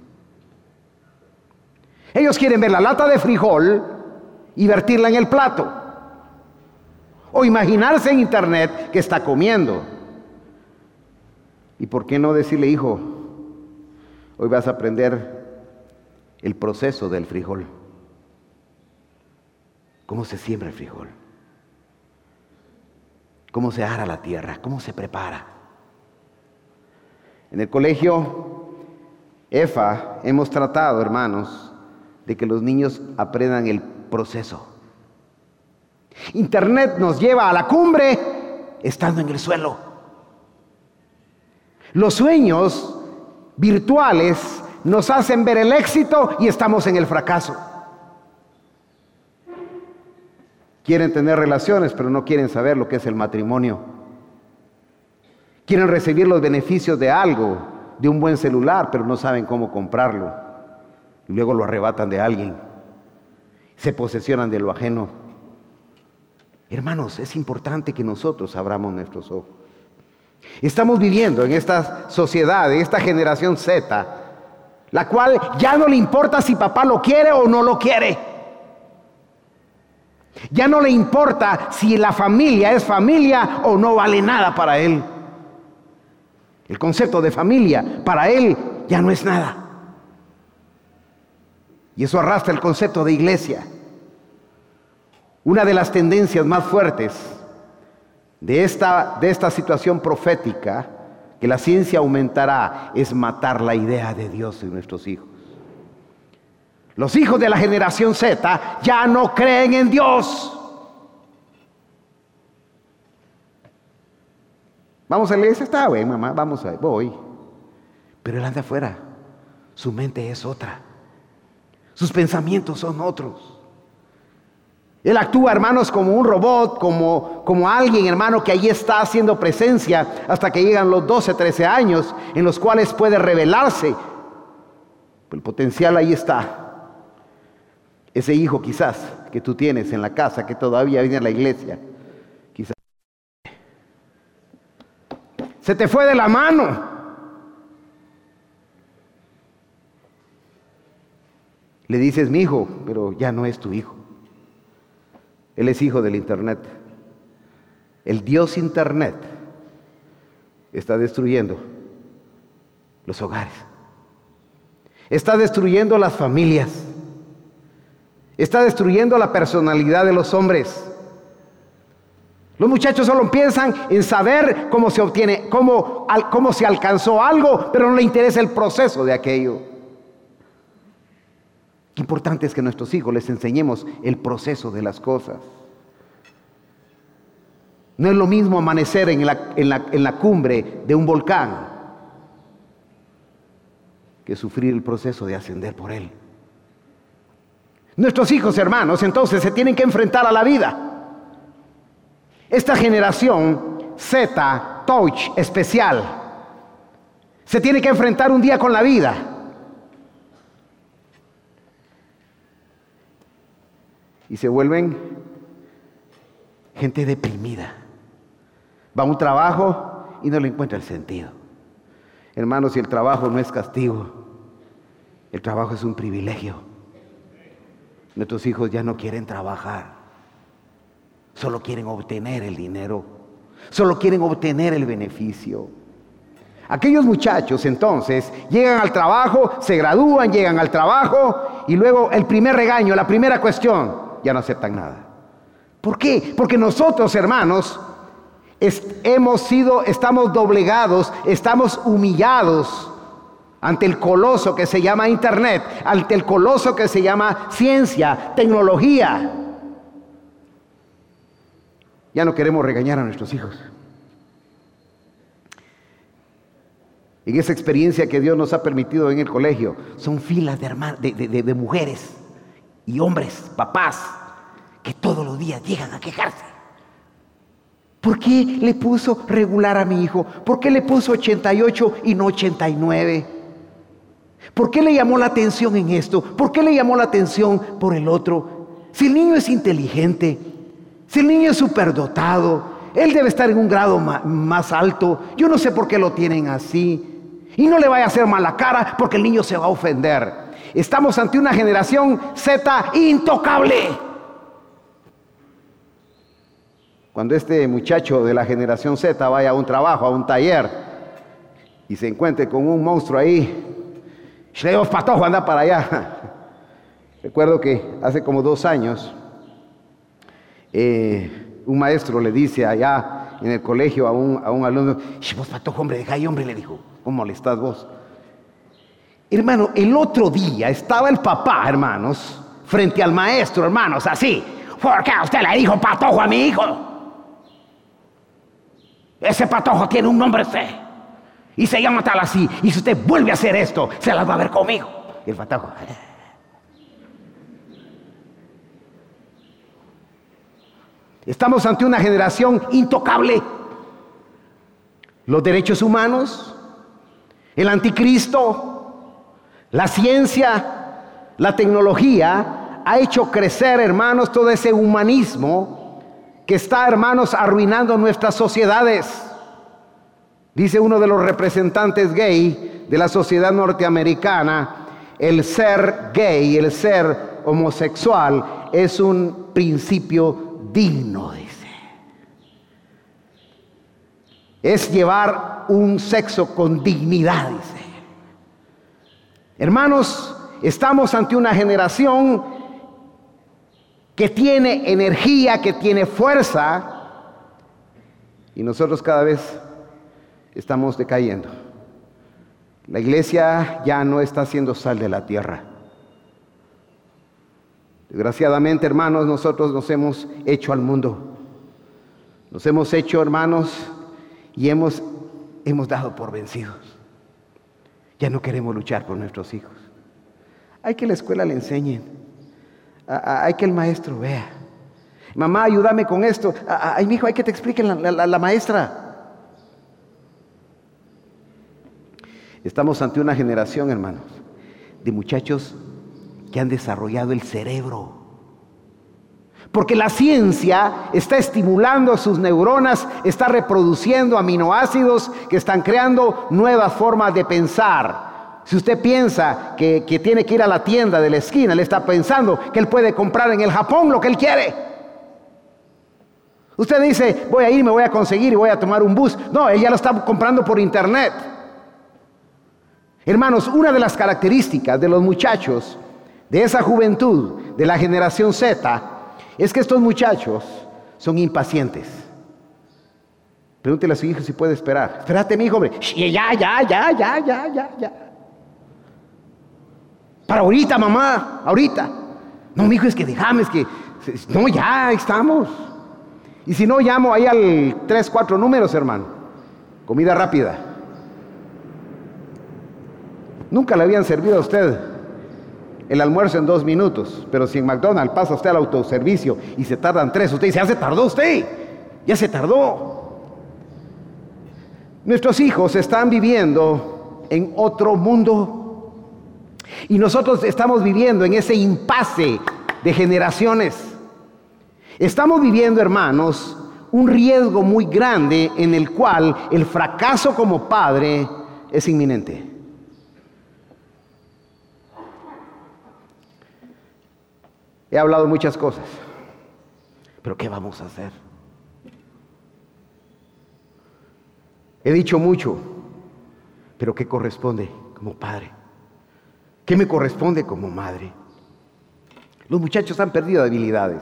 Ellos quieren ver la lata de frijol y vertirla en el plato. O imaginarse en internet que está comiendo. ¿Y por qué no decirle, hijo, hoy vas a aprender el proceso del frijol? ¿Cómo se siembra el frijol? cómo se ara la tierra, cómo se prepara. En el colegio EFA hemos tratado, hermanos, de que los niños aprendan el proceso. Internet nos lleva a la cumbre estando en el suelo. Los sueños virtuales nos hacen ver el éxito y estamos en el fracaso. Quieren tener relaciones, pero no quieren saber lo que es el matrimonio. Quieren recibir los beneficios de algo, de un buen celular, pero no saben cómo comprarlo. Y luego lo arrebatan de alguien. Se posesionan de lo ajeno. Hermanos, es importante que nosotros abramos nuestros ojos. Estamos viviendo en esta sociedad, en esta generación Z, la cual ya no le importa si papá lo quiere o no lo quiere. Ya no le importa si la familia es familia o no vale nada para él. El concepto de familia para él ya no es nada. Y eso arrastra el concepto de iglesia. Una de las tendencias más fuertes de esta situación profética que la ciencia aumentará es matar la idea de Dios en nuestros hijos. Los hijos de la generación Z ya no creen en Dios. Vamos a la iglesia, está bien, mamá, vamos a ver, voy. Pero él anda afuera, su mente es otra, sus pensamientos son otros. Él actúa, hermanos, como un robot, como alguien, hermano, que ahí está haciendo presencia hasta que llegan los 12, 13 años en los cuales puede revelarse. El potencial ahí está. Ese hijo quizás que tú tienes en la casa, que todavía viene a la iglesia, quizás se te fue de la mano. Le dices, mi hijo, pero ya no es tu hijo. Él es hijo del Internet. El Dios Internet está destruyendo los hogares. Está destruyendo las familias. Está destruyendo la personalidad de los hombres. Los muchachos solo piensan en saber cómo se obtiene, cómo se alcanzó algo, pero no le interesa el proceso de aquello. Qué importante es que a nuestros hijos les enseñemos el proceso de las cosas. No es lo mismo amanecer en la cumbre de un volcán que sufrir el proceso de ascender por él. Nuestros hijos, hermanos, entonces se tienen que enfrentar a la vida. Esta generación Z, Touch, especial, se tiene que enfrentar un día con la vida. Y se vuelven gente deprimida. Va a un trabajo y no le encuentra el sentido. Hermanos, si el trabajo no es castigo, el trabajo es un privilegio. Nuestros hijos ya no quieren trabajar. Solo quieren obtener el dinero. Solo quieren obtener el beneficio. Aquellos muchachos entonces llegan al trabajo, se gradúan, llegan al trabajo y luego el primer regaño, la primera cuestión, ya no aceptan nada. ¿Por qué? Porque nosotros, hermanos, estamos doblegados, estamos humillados ante el coloso que se llama Internet, ante el coloso que se llama ciencia, tecnología. Ya no queremos regañar a nuestros hijos. En esa experiencia que Dios nos ha permitido en el colegio, son filas de mujeres y hombres, papás, que todos los días llegan a quejarse. ¿Por qué le puso regular a mi hijo? ¿Por qué le puso 88 y no 89? ¿Por qué le llamó la atención en esto? ¿Por qué le llamó la atención por el otro? Si el niño es inteligente, si el niño es superdotado, él debe estar en un grado más alto. Yo no sé por qué lo tienen así. Y no le vaya a hacer mala cara porque el niño se va a ofender. Estamos ante una generación Z intocable. Cuando este muchacho de la generación Z vaya a un trabajo, a un taller, y se encuentre con un monstruo ahí, Shleos Patojo, anda para allá. Recuerdo que hace como 2 años, un maestro le dice allá en el colegio a un alumno. Vos, Patojo, hombre, deja ahí, hombre, le dijo. ¿Cómo molestás vos? Hermano, el otro día estaba el papá, hermanos, frente al maestro, hermanos, así. ¿Por qué usted le dijo Patojo a mi hijo? Ese Patojo tiene un nombre usted. Y se llama tal así. Y si usted vuelve a hacer esto, se las va a ver conmigo. Y el Patojo. Estamos ante una generación intocable. Los derechos humanos, el anticristo, la ciencia, la tecnología ha hecho crecer, hermanos, todo ese humanismo que está, hermanos, arruinando nuestras sociedades. Dice uno de los representantes gay de la sociedad norteamericana, el ser gay, el ser homosexual es un principio digno, dice. Es llevar un sexo con dignidad, dice. Hermanos, estamos ante una generación que tiene energía, que tiene fuerza, y nosotros cada vez estamos decayendo. La iglesia ya no está siendo sal de la tierra. Desgraciadamente, hermanos, nosotros nos hemos hecho al mundo. Nos hemos hecho, hermanos, y hemos dado por vencidos. Ya no queremos luchar por nuestros hijos. Hay que la escuela le enseñen. Hay que el maestro vea. Mamá, ayúdame con esto. Ay, mi hijo, hay que te explique la maestra. Estamos ante una generación, hermanos, de muchachos que han desarrollado el cerebro. Porque la ciencia está estimulando sus neuronas, está reproduciendo aminoácidos que están creando nuevas formas de pensar. Si usted piensa que tiene que ir a la tienda de la esquina, le está pensando que él puede comprar en el Japón lo que él quiere. Usted dice, voy a ir, me voy a conseguir y voy a tomar un bus. No, él ya lo está comprando por internet. Hermanos, una de las características de los muchachos de esa juventud, de la generación Z, es que estos muchachos son impacientes. Pregúntele a su hijo si puede esperar. Espérate, mi hijo, hombre. Ya. Para ahorita, mamá, ahorita. No, mi hijo, es que déjame, es que... No, ya estamos. Y si no, llamo ahí al 3, 4 números, hermano. Comida rápida. Nunca le habían servido a usted el almuerzo en 2 minutos, pero si en McDonald's pasa usted al autoservicio y se tardan 3, usted dice, ya se tardó usted, ya se tardó. Nuestros hijos están viviendo en otro mundo y nosotros estamos viviendo en ese impasse de generaciones. Estamos viviendo, hermanos, un riesgo muy grande en el cual el fracaso como padre es inminente. He hablado muchas cosas, pero ¿qué vamos a hacer? He dicho mucho, pero ¿qué corresponde como padre? ¿Qué me corresponde como madre? Los muchachos han perdido habilidades.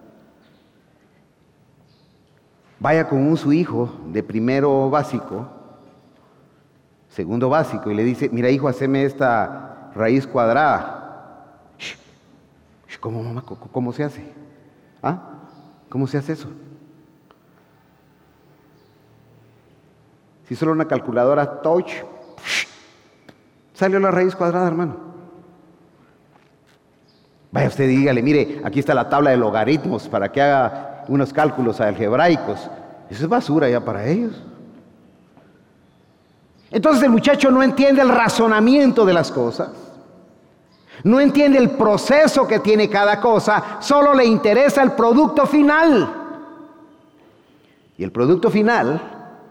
Vaya con su hijo de primero básico, segundo básico, y le dice, mira hijo, haceme esta raíz cuadrada. ¿Cómo, mamá? ¿Cómo se hace? ¿Ah? ¿Cómo se hace eso? Si solo una calculadora touch, salió la raíz cuadrada, hermano. Vaya usted y dígale, mire, aquí está la tabla de logaritmos para que haga unos cálculos algebraicos. Eso es basura ya para ellos. Entonces el muchacho no entiende el razonamiento de las cosas. No entiende el proceso que tiene cada cosa, solo le interesa el producto final. Y el producto final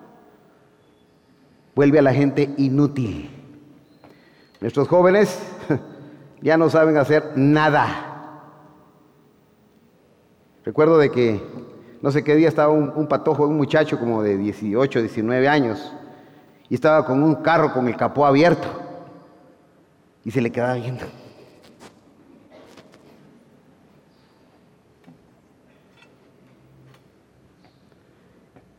vuelve a la gente inútil. Nuestros jóvenes ya no saben hacer nada. Recuerdo de que no sé qué día estaba un patojo, un muchacho como de 18, 19 años, y estaba con un carro con el capó abierto y se le quedaba viendo.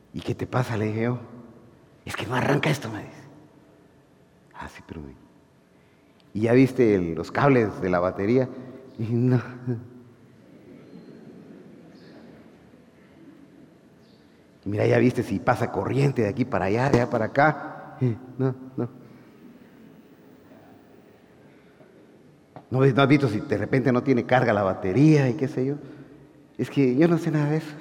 ¿Y qué te pasa? Le dije yo. Es que no arranca esto, me dice. Ah, sí, pero... ¿Y ya viste los cables de la batería? Y no. Y mira, ya viste si pasa corriente de aquí para allá, de allá para acá. No. ¿No has visto si de repente no tiene carga la batería y qué sé yo? Es que yo no sé nada de eso.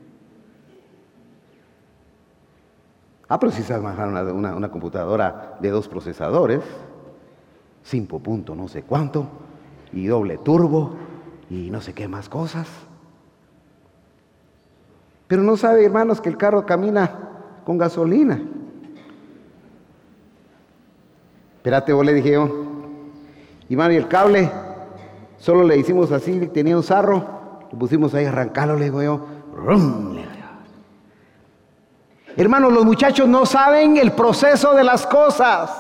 Pero sí sabes manejar una computadora de 2 procesadores, 5 punto no sé cuánto, y doble turbo, y no sé qué más cosas. Pero no sabe, hermanos, que el carro camina con gasolina. Espérate, vos, le dije yo. Y mami, el cable, solo le hicimos así, tenía un sarro, lo pusimos ahí, arrancarlo, le digo yo. ¡Rum! Le digo yo. Hermanos, los muchachos no saben el proceso de las cosas.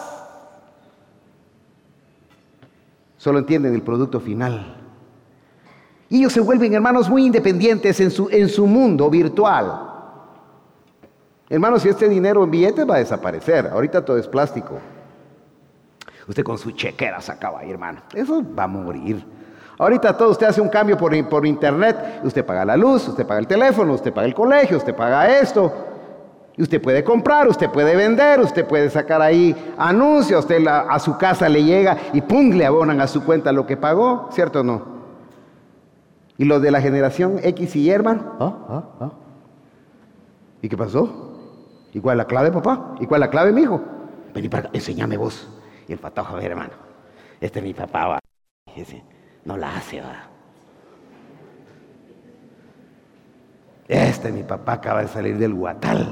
Solo entienden el producto final. Y ellos se vuelven, hermanos, muy independientes en su mundo virtual. Hermanos, si este dinero en billetes va a desaparecer. Ahorita todo es plástico. Usted con su chequera sacaba ahí, hermano. Eso va a morir. Ahorita todo usted hace un cambio por internet. Usted paga la luz, usted paga el teléfono, usted paga el colegio, usted paga esto. Y usted puede comprar, usted puede vender, usted puede sacar ahí anuncios. Usted a su casa le llega y ¡pum! Le abonan a su cuenta lo que pagó. ¿Cierto o no? ¿Y los de la generación X y Y, hermano? ¿Y qué pasó? ¿Y cuál es la clave, papá? ¿Y cuál es la clave, mijo? Vení para acá, enséñame vos. Y el patojo, a ver, hermano, este es mi papá, va. Dice, no la hace, va. Este es mi papá, acaba de salir del Guatal.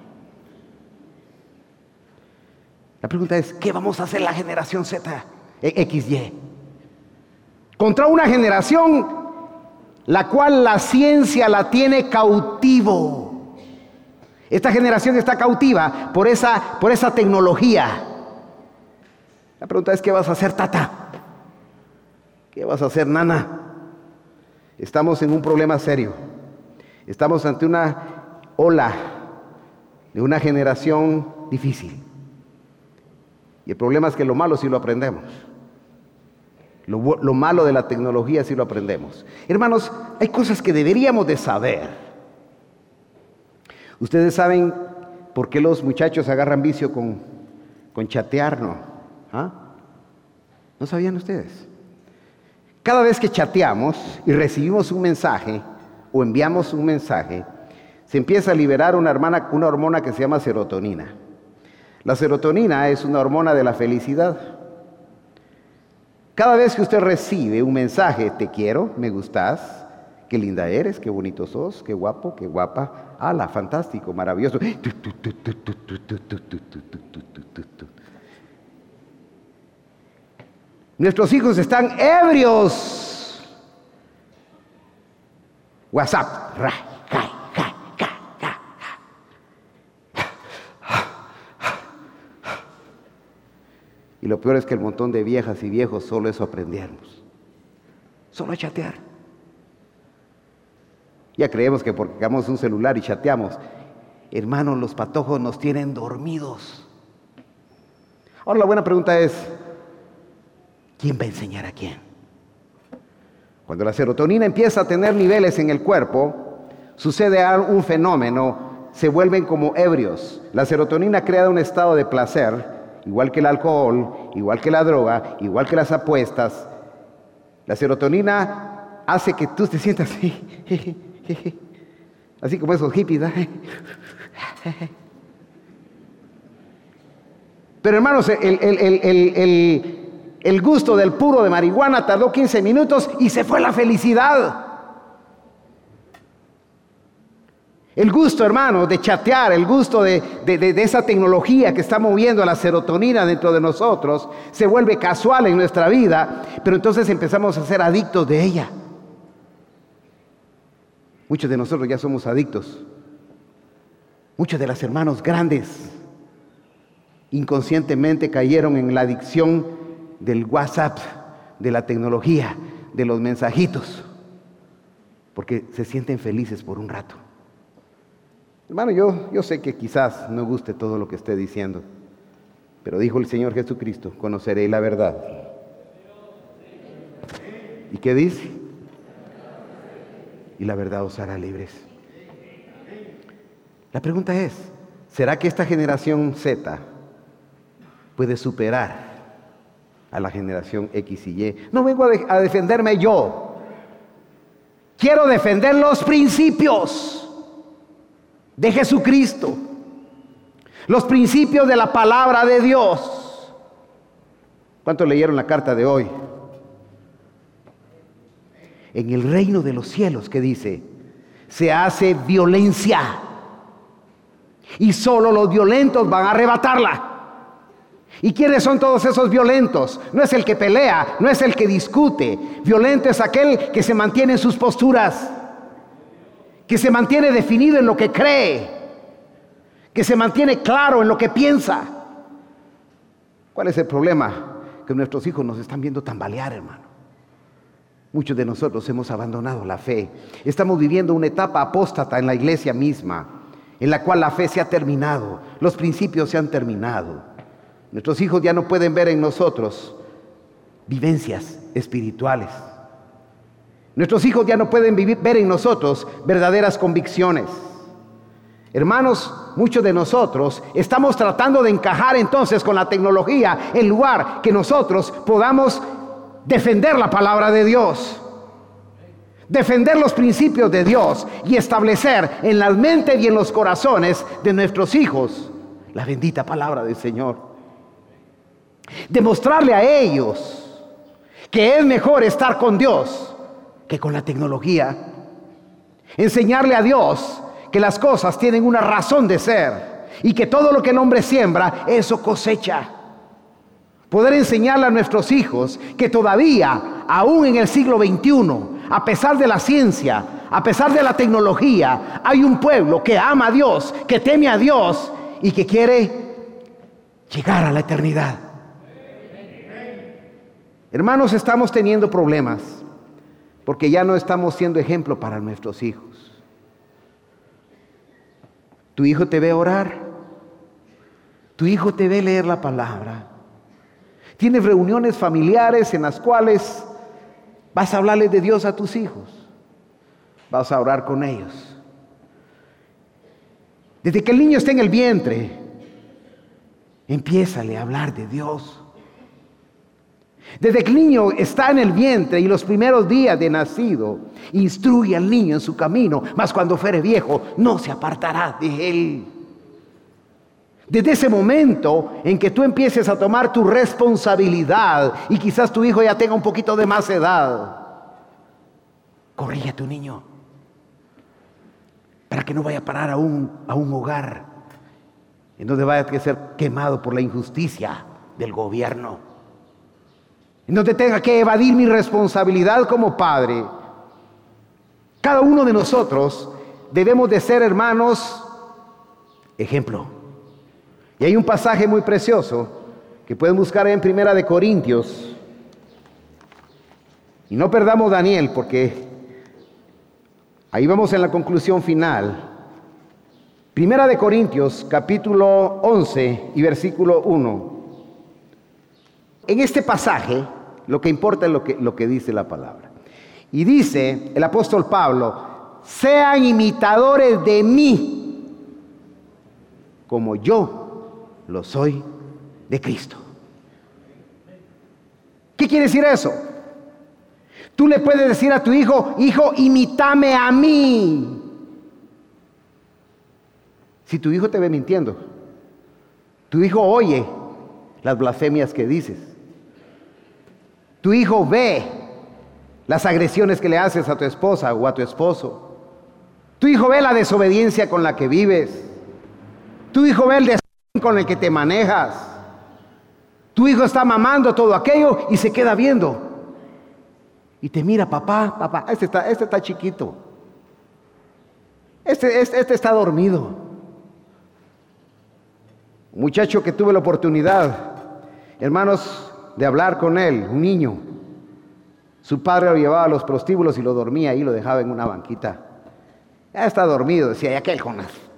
La pregunta es, ¿qué vamos a hacer la generación Z, XY? Contra una generación la cual la ciencia la tiene cautivo. Esta generación está cautiva por esa tecnología. La pregunta es, ¿qué vas a hacer, tata? ¿Qué vas a hacer, nana? Estamos en un problema serio. Estamos ante una ola de una generación difícil. Y el problema es que lo malo sí lo aprendemos. Lo malo de la tecnología sí lo aprendemos. Hermanos, hay cosas que deberíamos de saber. Ustedes saben por qué los muchachos agarran vicio con chatear, ¿no? ¿No sabían ustedes? Cada vez que chateamos y recibimos un mensaje o enviamos un mensaje, se empieza a liberar una hormona que se llama serotonina. La serotonina es una hormona de la felicidad. Cada vez que usted recibe un mensaje, te quiero, me gustas, qué linda eres, qué bonito sos, qué guapo, qué guapa, ¡hala, fantástico, maravilloso! Nuestros hijos están ebrios. WhatsApp. Y lo peor es que el montón de viejas y viejos solo eso aprendemos. Solo a chatear. Ya creemos que porque hagamos un celular y chateamos, hermanos, los patojos nos tienen dormidos. Ahora la buena pregunta es, ¿quién va a enseñar a quién? Cuando la serotonina empieza a tener niveles en el cuerpo, sucede un fenómeno, se vuelven como ebrios. La serotonina crea un estado de placer, igual que el alcohol, igual que la droga, igual que las apuestas. La serotonina hace que tú te sientas así como esos hippies, ¿eh? Pero hermanos, el gusto del puro de marihuana tardó 15 minutos y se fue la felicidad. El gusto, hermano, de chatear, el gusto de esa tecnología que está moviendo a la serotonina dentro de nosotros, se vuelve casual en nuestra vida, pero entonces empezamos a ser adictos de ella. Muchos de nosotros ya somos adictos. Muchos de los hermanos grandes inconscientemente cayeron en la adicción del WhatsApp, de la tecnología, de los mensajitos, porque se sienten felices por un rato. Hermano, yo sé que quizás no guste todo lo que esté diciendo, pero dijo el Señor Jesucristo, conoceré la verdad. ¿Y qué dice? Y la verdad os hará libres. La pregunta es, ¿será que esta generación Z puede superar a la generación X y Y? No vengo a defenderme yo. Quiero defender los principios de Jesucristo, los principios de la palabra de Dios. ¿Cuántos leyeron la carta de hoy? En el reino de los cielos, ¿qué dice? Se hace violencia y solo los violentos van a arrebatarla. ¿Y quiénes son todos esos violentos? No es el que pelea, no es el que discute. Violento es aquel que se mantiene en sus posturas, que se mantiene definido en lo que cree, que se mantiene claro en lo que piensa. ¿Cuál es el problema? Que nuestros hijos nos están viendo tambalear, hermano. Muchos de nosotros hemos abandonado la fe. Estamos viviendo una etapa apóstata en la iglesia misma, en la cual la fe se ha terminado, los principios se han terminado. Nuestros hijos ya no pueden ver en nosotros vivencias espirituales. Nuestros hijos ya no pueden ver en nosotros verdaderas convicciones. Hermanos, muchos de nosotros estamos tratando de encajar entonces con la tecnología en lugar que nosotros podamos defender la palabra de Dios, defender los principios de Dios y establecer en las mentes y en los corazones de nuestros hijos la bendita palabra del Señor. Demostrarle a ellos que es mejor estar con Dios que con la tecnología. Enseñarle a Dios que las cosas tienen una razón de ser y que todo lo que el hombre siembra, eso cosecha. Poder enseñarle a nuestros hijos que todavía, aún en el siglo XXI, a pesar de la ciencia, a pesar de la tecnología, hay un pueblo que ama a Dios, que teme a Dios y que quiere llegar a la eternidad. Hermanos, estamos teniendo problemas porque ya no estamos siendo ejemplo para nuestros hijos. Tu hijo te ve orar, tu hijo te ve leer la palabra. Tienes reuniones familiares en las cuales vas a hablarles de Dios a tus hijos. Vas a orar con ellos. Desde que el niño está en el vientre, empiézale a hablar de Dios. Desde que el niño está en el vientre y los primeros días de nacido, instruye al niño en su camino, mas cuando fuere viejo no se apartará de él. Desde ese momento en que tú empieces a tomar tu responsabilidad y quizás tu hijo ya tenga un poquito de más edad, corrige a tu niño para que no vaya a parar a un hogar en donde vaya a ser quemado por la injusticia del gobierno, en donde tenga que evadir mi responsabilidad como padre. Cada uno de nosotros debemos de ser, hermanos, ejemplo. Y hay un pasaje muy precioso que pueden buscar en 1 Corintios. Y no perdamos Daniel, porque ahí vamos en la conclusión final. 1 Corintios, capítulo 11 y versículo 1. En este pasaje, lo que importa es lo que dice la palabra. Y dice el apóstol Pablo: sean imitadores de mí, como yo lo soy de Cristo. ¿Qué quiere decir eso? Tú le puedes decir a tu hijo: hijo, imítame a mí. Si tu hijo te ve mintiendo, tu hijo oye las blasfemias que dices, tu hijo ve las agresiones que le haces a tu esposa o a tu esposo, tu hijo ve la desobediencia con la que vives, tu hijo ve el desorden con el que te manejas, tu hijo está mamando todo aquello y se queda viendo y te mira: papá, este está chiquito, este está dormido. Un muchacho que tuve la oportunidad, hermanos, de hablar con él, un niño, su padre lo llevaba a los prostíbulos y lo dormía ahí, lo dejaba en una banquita. Ya está dormido, decía, y aquel con las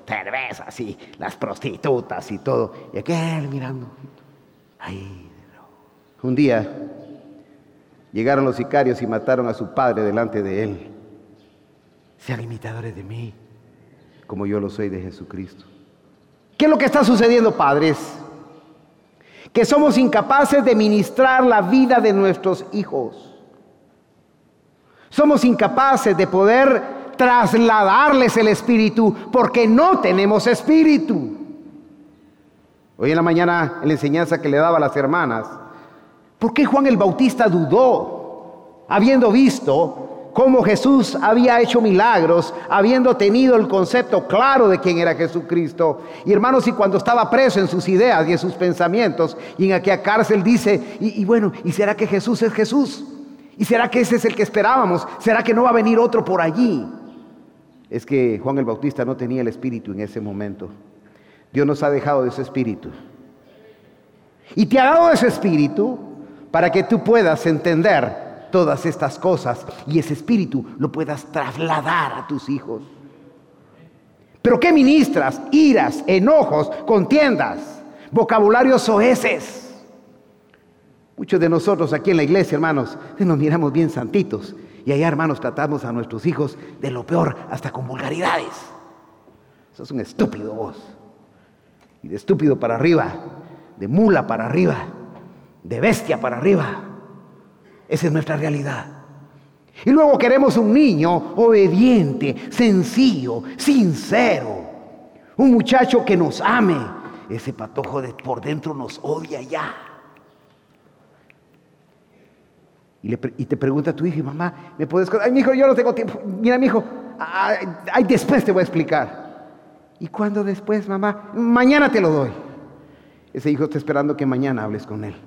cervezas y las prostitutas y todo. Y aquel mirando. Ay, un día llegaron los sicarios y mataron a su padre delante de él. Sean imitadores de mí, como yo lo soy de Jesucristo. ¿Qué es lo que está sucediendo, padres? Que somos incapaces de ministrar la vida de nuestros hijos. Somos incapaces de poder trasladarles el espíritu porque no tenemos espíritu. Hoy en la mañana, en la enseñanza que le daba a las hermanas, ¿por qué Juan el Bautista dudó, habiendo visto cómo Jesús había hecho milagros, habiendo tenido el concepto claro de quién era Jesucristo? Y hermanos, y cuando estaba preso en sus ideas y en sus pensamientos, y en aquella cárcel dice, ¿y será que Jesús es Jesús? ¿Y será que ese es el que esperábamos? ¿Será que no va a venir otro por allí? Es que Juan el Bautista no tenía el espíritu en ese momento. Dios nos ha dejado de ese espíritu. Y te ha dado ese espíritu para que tú puedas entender todas estas cosas y ese espíritu lo puedas trasladar a tus hijos. ¿Pero qué ministras? Iras, enojos, contiendas, vocabularios soeces. Muchos de nosotros aquí en la iglesia, hermanos, nos miramos bien santitos. Y allá, hermanos, tratamos a nuestros hijos de lo peor, hasta con vulgaridades. Sos un estúpido vos. Y de estúpido para arriba, de mula para arriba, de bestia para arriba. Esa es nuestra realidad. Y luego queremos un niño obediente, sencillo, sincero. Un muchacho que nos ame. Ese patojo de por dentro nos odia ya. Y te pregunta a tu hijo, mamá, ¿me puedes contar? Ay, mi hijo, yo no tengo tiempo. Mira, mi hijo, después te voy a explicar. ¿Y cuándo después, mamá? Mañana te lo doy. Ese hijo está esperando que mañana hables con él.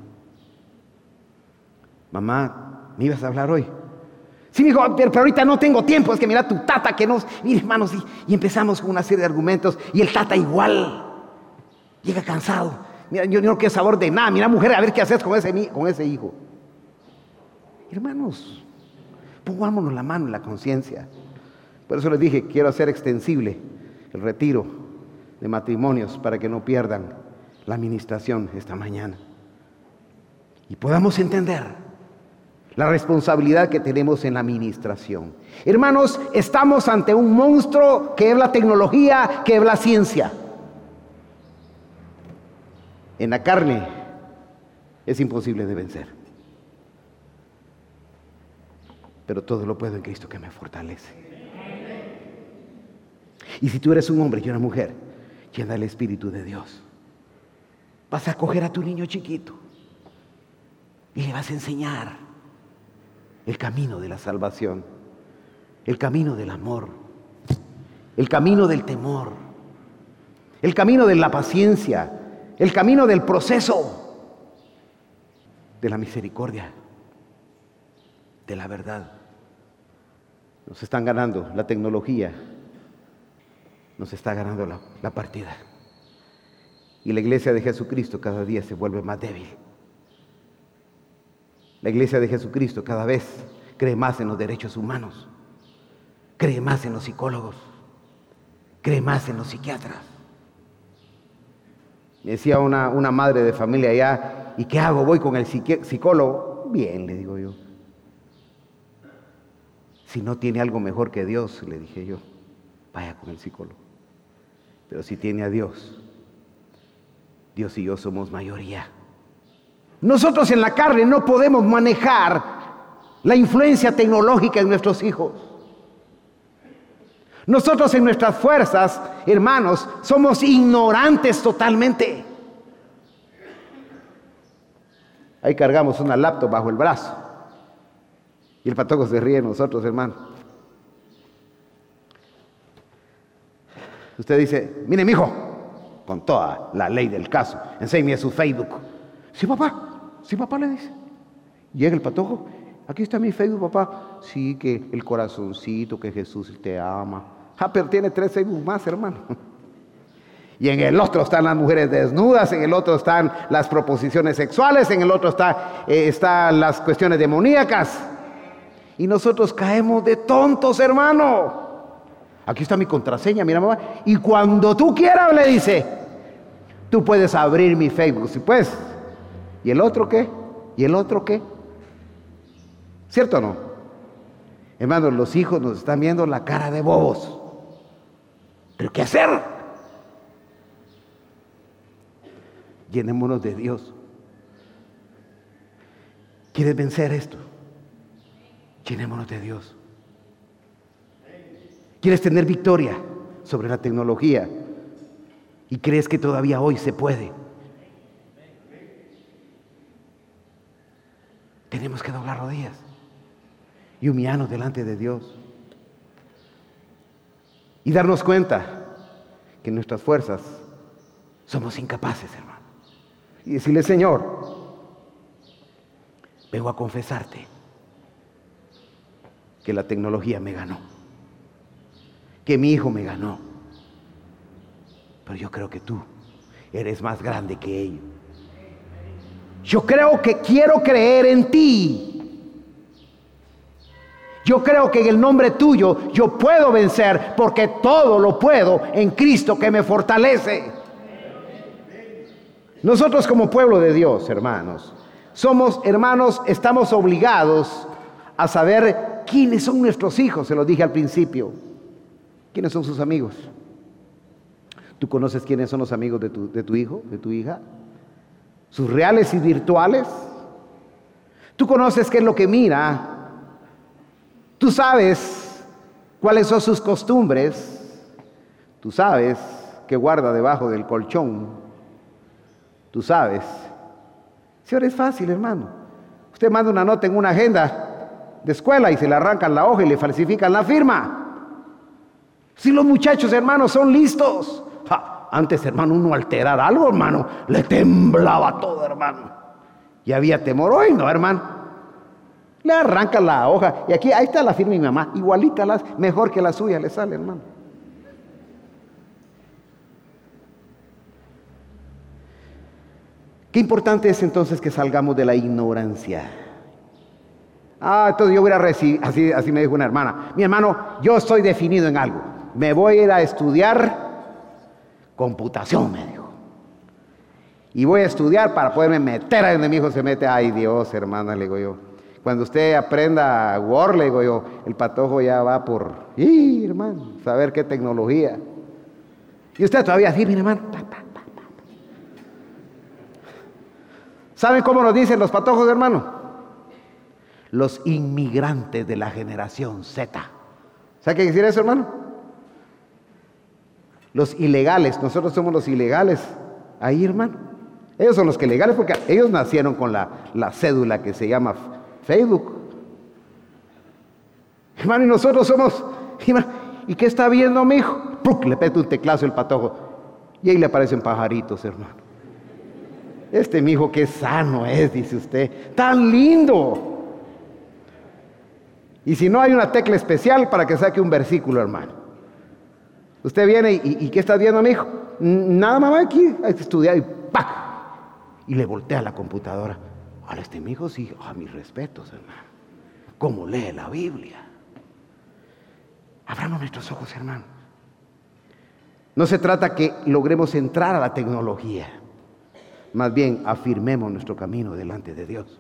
Mamá, ¿me ibas a hablar hoy? Sí, mi hijo, pero ahorita no tengo tiempo. Es que mira tu tata que nos... Mira, hermanos, y empezamos con una serie de argumentos. Y el tata igual. Llega cansado. Mira, yo no quiero saber de nada. Mira, mujer, a ver qué haces con ese hijo. Hermanos, pongámonos la mano en la conciencia. Por eso les dije, quiero hacer extensible el retiro de matrimonios para que no pierdan la administración esta mañana. Y podamos entender la responsabilidad que tenemos en la administración. Hermanos, estamos ante un monstruo que es la tecnología, que es la ciencia. En la carne es imposible de vencer. Pero todo lo puedo en Cristo que me fortalece. Y si tú eres un hombre y una mujer llena del Espíritu de Dios, vas a coger a tu niño chiquito y le vas a enseñar el camino de la salvación, el camino del amor, el camino del temor, el camino de la paciencia, el camino del proceso, de la misericordia, de la verdad. Nos están ganando la tecnología, nos está ganando la partida. Y la iglesia de Jesucristo cada día se vuelve más débil. La iglesia de Jesucristo cada vez cree más en los derechos humanos, cree más en los psicólogos, cree más en los psiquiatras. Me decía una madre de familia allá, ¿y qué hago? Voy con el psicólogo. Bien, le digo yo. Si no tiene algo mejor que Dios, le dije yo, vaya con el psicólogo. Pero si tiene a Dios, Dios y yo somos mayoría. Nosotros en la carne no podemos manejar la influencia tecnológica en nuestros hijos. Nosotros en nuestras fuerzas, hermanos, somos ignorantes totalmente. Ahí cargamos una laptop bajo el brazo. Y el patojo se ríe de nosotros, hermano. Usted dice, mire, mijo, con toda la ley del caso, enséñeme su Facebook. Sí, papá, le dice. Llega el patojo, aquí está mi Facebook, papá. Sí, que el corazoncito, que Jesús te ama. Pero tiene 3 Facebook más, hermano. Y en el otro están las mujeres desnudas, en el otro están las proposiciones sexuales, en el otro están las cuestiones demoníacas. Y nosotros caemos de tontos, hermano. Aquí está mi contraseña, mira mamá. Y cuando tú quieras, le dice, tú puedes abrir mi Facebook, si puedes. ¿Y el otro qué? ¿Y el otro qué? ¿Cierto o no? Hermanos, los hijos nos están viendo la cara de bobos. ¿Pero qué hacer? Llenémonos de Dios. ¿Quieres vencer esto? Llenémonos de Dios. ¿Quieres tener victoria sobre la tecnología? ¿Y crees que todavía hoy se puede? Tenemos que doblar rodillas y humillarnos delante de Dios. Y darnos cuenta que en nuestras fuerzas somos incapaces, hermano. Y decirle, Señor, vengo a confesarte que la tecnología me ganó, que mi hijo me ganó, pero yo creo que tú eres más grande que ellos. Yo creo que quiero creer en ti. Yo creo que en el nombre tuyo yo puedo vencer, porque todo lo puedo en Cristo que me fortalece. Nosotros como pueblo de Dios, hermanos, estamos obligados a saber quiénes son nuestros hijos, se los dije al principio. ¿Quiénes son sus amigos? ¿Tú conoces quiénes son los amigos de tu hijo, de tu hija? ¿Sus reales y virtuales? ¿Tú conoces qué es lo que mira? ¿Tú sabes cuáles son sus costumbres? ¿Tú sabes qué guarda debajo del colchón? ¿Tú sabes? Si ahora es fácil, hermano. Usted manda una nota en una agenda de escuela y se le arrancan la hoja y le falsifican la firma. Si los muchachos, hermanos, son listos. Antes, hermano, uno alterar algo, hermano, le temblaba todo, hermano. Y había temor. Hoy no, hermano. Le arranca la hoja. Y aquí, ahí está la firma de mi mamá. Igualita, mejor que la suya le sale, hermano. Qué importante es entonces que salgamos de la ignorancia. Entonces yo voy a recibir, así me dijo una hermana. Mi hermano, yo estoy definido en algo. Me voy a ir a estudiar computación, me dijo. Y voy a estudiar para poderme meter a donde mi hijo se mete. Ay, Dios, hermana, le digo yo. Cuando usted aprenda Word, le digo yo, el patojo ya va por, hermano, saber qué tecnología. Y usted todavía así, mi hermano. ¿Saben cómo nos dicen los patojos, hermano? Los inmigrantes de la generación Z. ¿Sabe qué quiere decir eso, hermano? Los ilegales, nosotros somos los ilegales. Ahí, hermano. Ellos son los que legales porque ellos nacieron con la cédula que se llama Facebook. Hermano, y nosotros somos, hermano, ¿y qué está viendo mi hijo? ¡Puc! Le peta un teclazo el patojo. Y ahí le aparecen pajaritos, hermano. Mi hijo qué sano es, dice usted. ¡Tan lindo! Y si no hay una tecla especial para que saque un versículo, hermano. Usted viene y ¿qué está viendo, mi hijo? Nada, mamá, aquí hay que estudiar y ¡pac! Y le voltea la computadora. Ahora mi hijo sí, mis respetos, hermano. ¿Cómo lee la Biblia? Abramos nuestros ojos, hermano. No se trata que logremos entrar a la tecnología. Más bien, afirmemos nuestro camino delante de Dios.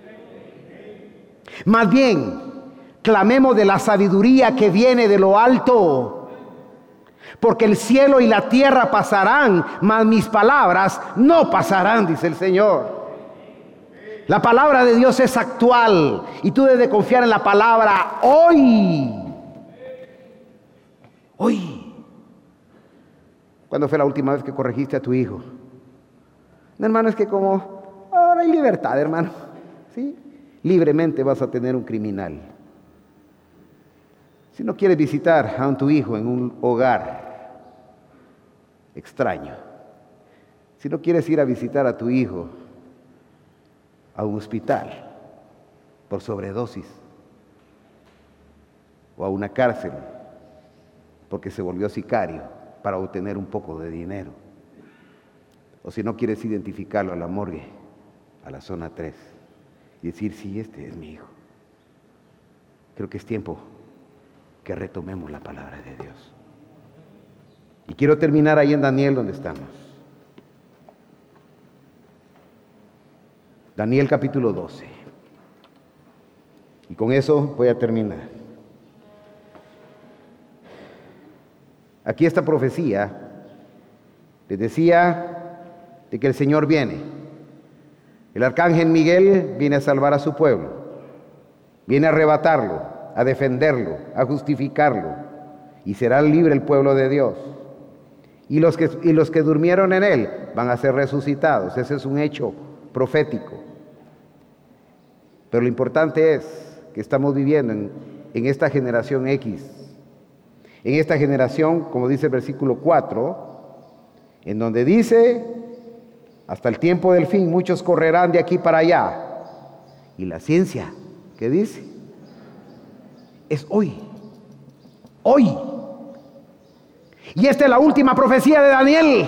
Más bien, clamemos de la sabiduría que viene de lo alto. Porque el cielo y la tierra pasarán, mas mis palabras no pasarán, dice el Señor. La palabra de Dios es actual y tú debes de confiar en la palabra hoy. Hoy. ¿Cuándo fue la última vez que corregiste a tu hijo? No, hermano, es que como ahora hay libertad, hermano. ¿Sí? Libremente vas a tener un criminal. Si no quieres visitar a tu hijo en un hogar extraño, si no quieres ir a visitar a tu hijo a un hospital por sobredosis o a una cárcel porque se volvió sicario para obtener un poco de dinero, o si no quieres identificarlo a la morgue, a la zona 3 y decir, sí, este es mi hijo. Creo que es tiempo que retomemos la palabra de Dios. Y quiero terminar ahí en Daniel donde estamos. Daniel capítulo 12. Y con eso voy a terminar. Aquí esta profecía les decía de que el Señor viene. El arcángel Miguel viene a salvar a su pueblo. Viene a arrebatarlo, a defenderlo, a justificarlo. Y será libre el pueblo de Dios. Y los que durmieron en él van a ser resucitados. Ese es un hecho profético. Pero lo importante es que estamos viviendo en esta generación X. En esta generación, como dice el versículo 4, en donde dice, hasta el tiempo del fin muchos correrán de aquí para allá. Y la ciencia, ¿qué dice? Es hoy. Hoy. Y esta es la última profecía de Daniel.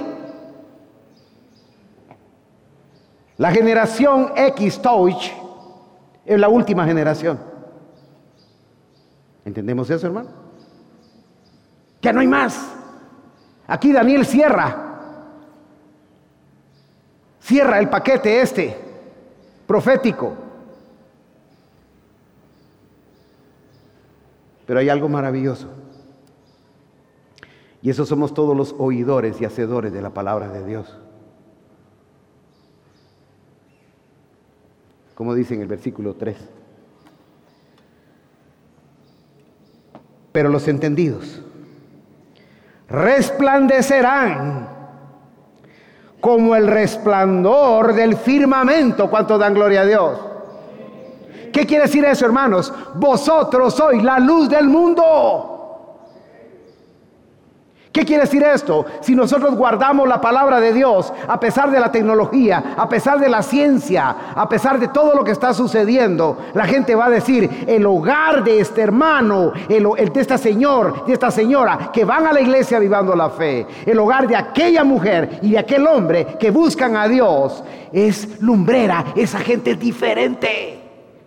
La generación X Touch es la última generación. ¿Entendemos eso, hermano? Ya no hay más. Aquí Daniel cierra el paquete profético. Pero hay algo maravilloso. Y eso somos todos los oidores y hacedores de la palabra de Dios. Como dice en el versículo 3. Pero los entendidos resplandecerán como el resplandor del firmamento. ¿Cuántos dan gloria a Dios? ¿Qué quiere decir eso, hermanos? Vosotros sois la luz del mundo. ¿Qué quiere decir esto? Si nosotros guardamos la palabra de Dios, a pesar de la tecnología, a pesar de la ciencia, a pesar de todo lo que está sucediendo, la gente va a decir, el hogar de este hermano, el de este señor, de esta señora, que van a la iglesia vivando la fe, el hogar de aquella mujer y de aquel hombre que buscan a Dios, es lumbrera, esa gente es diferente.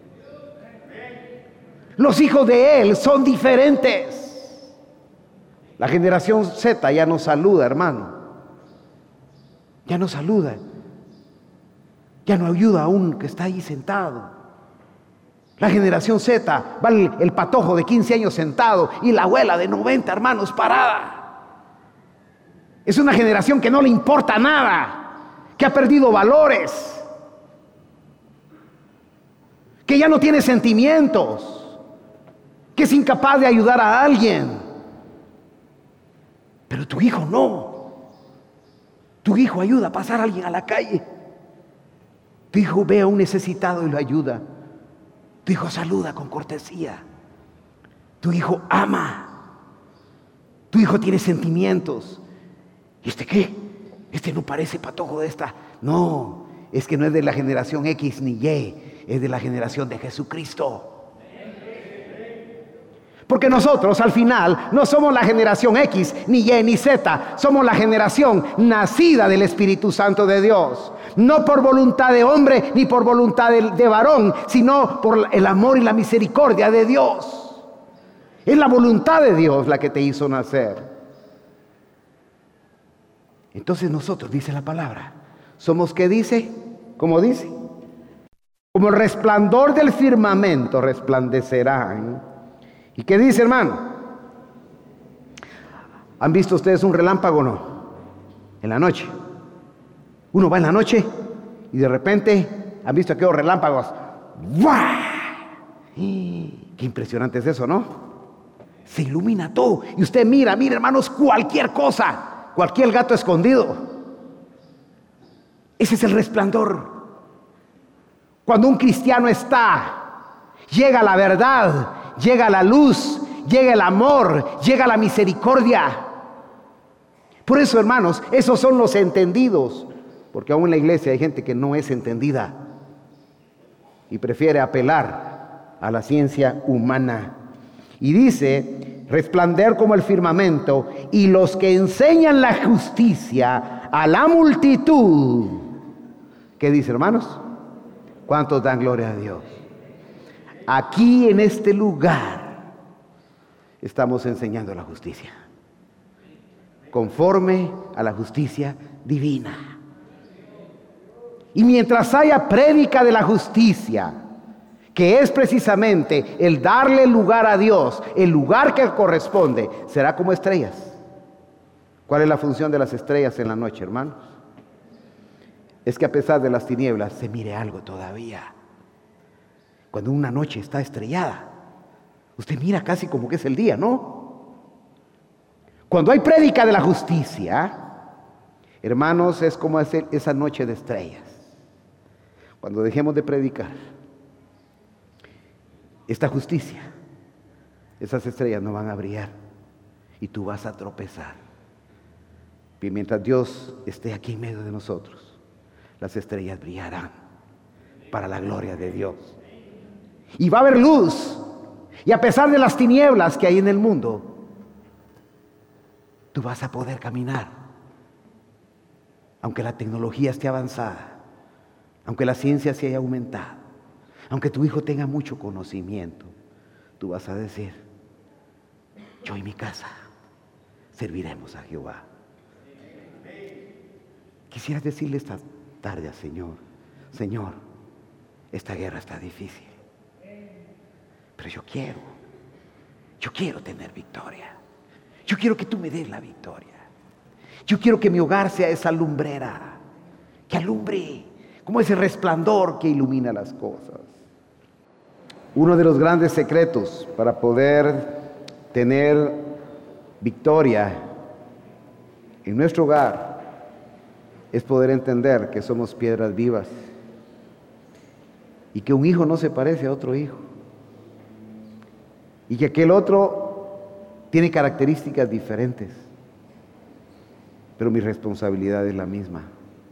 Los hijos de él son diferentes. La generación Z ya no saluda, hermano. Ya no saluda. Ya no ayuda a un que está ahí sentado. La generación Z va el patojo de 15 años sentado y la abuela de 90, hermanos, parada. Es una generación que no le importa nada, que ha perdido valores, que ya no tiene sentimientos, que es incapaz de ayudar a alguien. Pero tu hijo no. Tu hijo ayuda a pasar a alguien a la calle. Tu hijo ve a un necesitado y lo ayuda. Tu hijo saluda con cortesía. Tu hijo ama. Tu hijo tiene sentimientos. ¿Y este qué? Este no parece patojo de esta. No, es que no es de la generación X ni Y, es de la generación de Jesucristo. Porque nosotros al final no somos la generación X, ni Y, ni Z. Somos la generación nacida del Espíritu Santo de Dios. No por voluntad de hombre, ni por voluntad de varón, sino por el amor y la misericordia de Dios. Es la voluntad de Dios la que te hizo nacer. Entonces nosotros, dice la palabra, somos, ¿qué dice? ¿Cómo dice? Como el resplandor del firmamento resplandecerán. ¿Y qué dice, hermano? ¿Han visto ustedes un relámpago o no? En la noche. Uno va en la noche y de repente, ¿han visto aquellos relámpagos? ¡Buah! Qué impresionante es eso, ¿no? Se ilumina todo. Y usted mira, hermanos, cualquier cosa, cualquier gato escondido. Ese es el resplandor. Cuando un cristiano llega la verdad, llega la luz, llega el amor, llega la misericordia. Por eso, hermanos, esos son los entendidos. Porque aún en la iglesia hay gente que no es entendida y prefiere apelar a la ciencia humana. Y dice, resplandecer como el firmamento, y los que enseñan la justicia a la multitud. ¿Qué dice, hermanos? ¿Cuántos dan gloria a Dios? Aquí en este lugar estamos enseñando la justicia, conforme a la justicia divina. Y mientras haya prédica de la justicia, que es precisamente el darle lugar a Dios, el lugar que corresponde, será como estrellas. ¿Cuál es la función de las estrellas en la noche, hermanos? Es que a pesar de las tinieblas se mire algo todavía. Cuando una noche está estrellada, usted mira casi como que es el día, ¿no? Cuando hay prédica de la justicia, hermanos, es como esa noche de estrellas. Cuando dejemos de predicar esta justicia, esas estrellas no van a brillar y tú vas a tropezar. Y mientras Dios esté aquí en medio de nosotros, las estrellas brillarán para la gloria de Dios. Y va a haber luz. Y a pesar de las tinieblas que hay en el mundo, tú vas a poder caminar. Aunque la tecnología esté avanzada, aunque la ciencia se haya aumentado, aunque tu hijo tenga mucho conocimiento, tú vas a decir: yo y mi casa serviremos a Jehová. Quisiera decirle esta tarde al Señor: Señor, esta guerra está difícil, pero yo quiero tener victoria. Yo quiero que tú me des la victoria. Yo quiero que mi hogar sea esa lumbrera que alumbre, como ese resplandor que ilumina las cosas. Uno de los grandes secretos para poder tener victoria en nuestro hogar es poder entender que somos piedras vivas y que un hijo no se parece a otro hijo y que aquel otro tiene características diferentes, pero mi responsabilidad es la misma.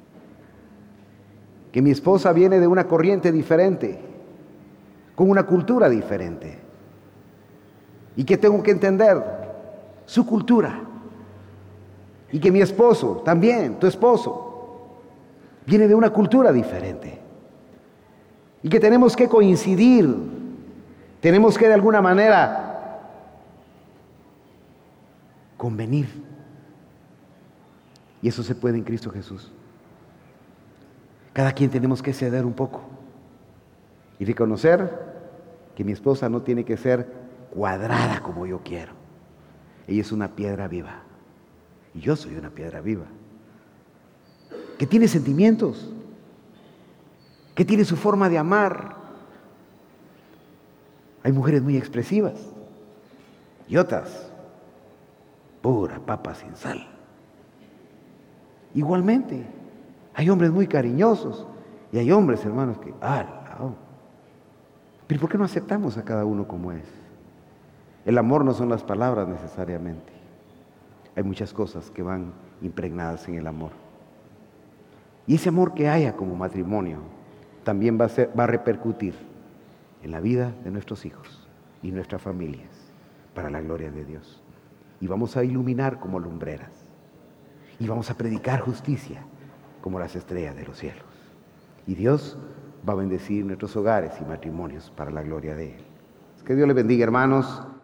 Que mi esposa viene de una corriente diferente, con una cultura diferente, y que tengo que entender su cultura, y que mi esposo también, tu esposo, viene de una cultura diferente, y que tenemos que coincidir, tenemos que de alguna manera convenir, y eso se puede en Cristo Jesús. Cada quien tenemos que ceder un poco y reconocer que mi esposa no tiene que ser cuadrada como yo quiero. Ella es una piedra viva y yo soy una piedra viva, que tiene sentimientos, que tiene su forma de amar. Hay mujeres muy expresivas y otras pura papa sin sal. Igualmente, hay hombres muy cariñosos y hay hombres, hermanos, que pero ¿por qué no aceptamos a cada uno como es? El amor no son las palabras necesariamente. Hay muchas cosas que van impregnadas en el amor. Y ese amor que haya como matrimonio también va a repercutir en la vida de nuestros hijos y nuestras familias para la gloria de Dios. Y vamos a iluminar como lumbreras. Y vamos a predicar justicia como las estrellas de los cielos. Y Dios va a bendecir nuestros hogares y matrimonios para la gloria de Él. Que Dios les bendiga, hermanos.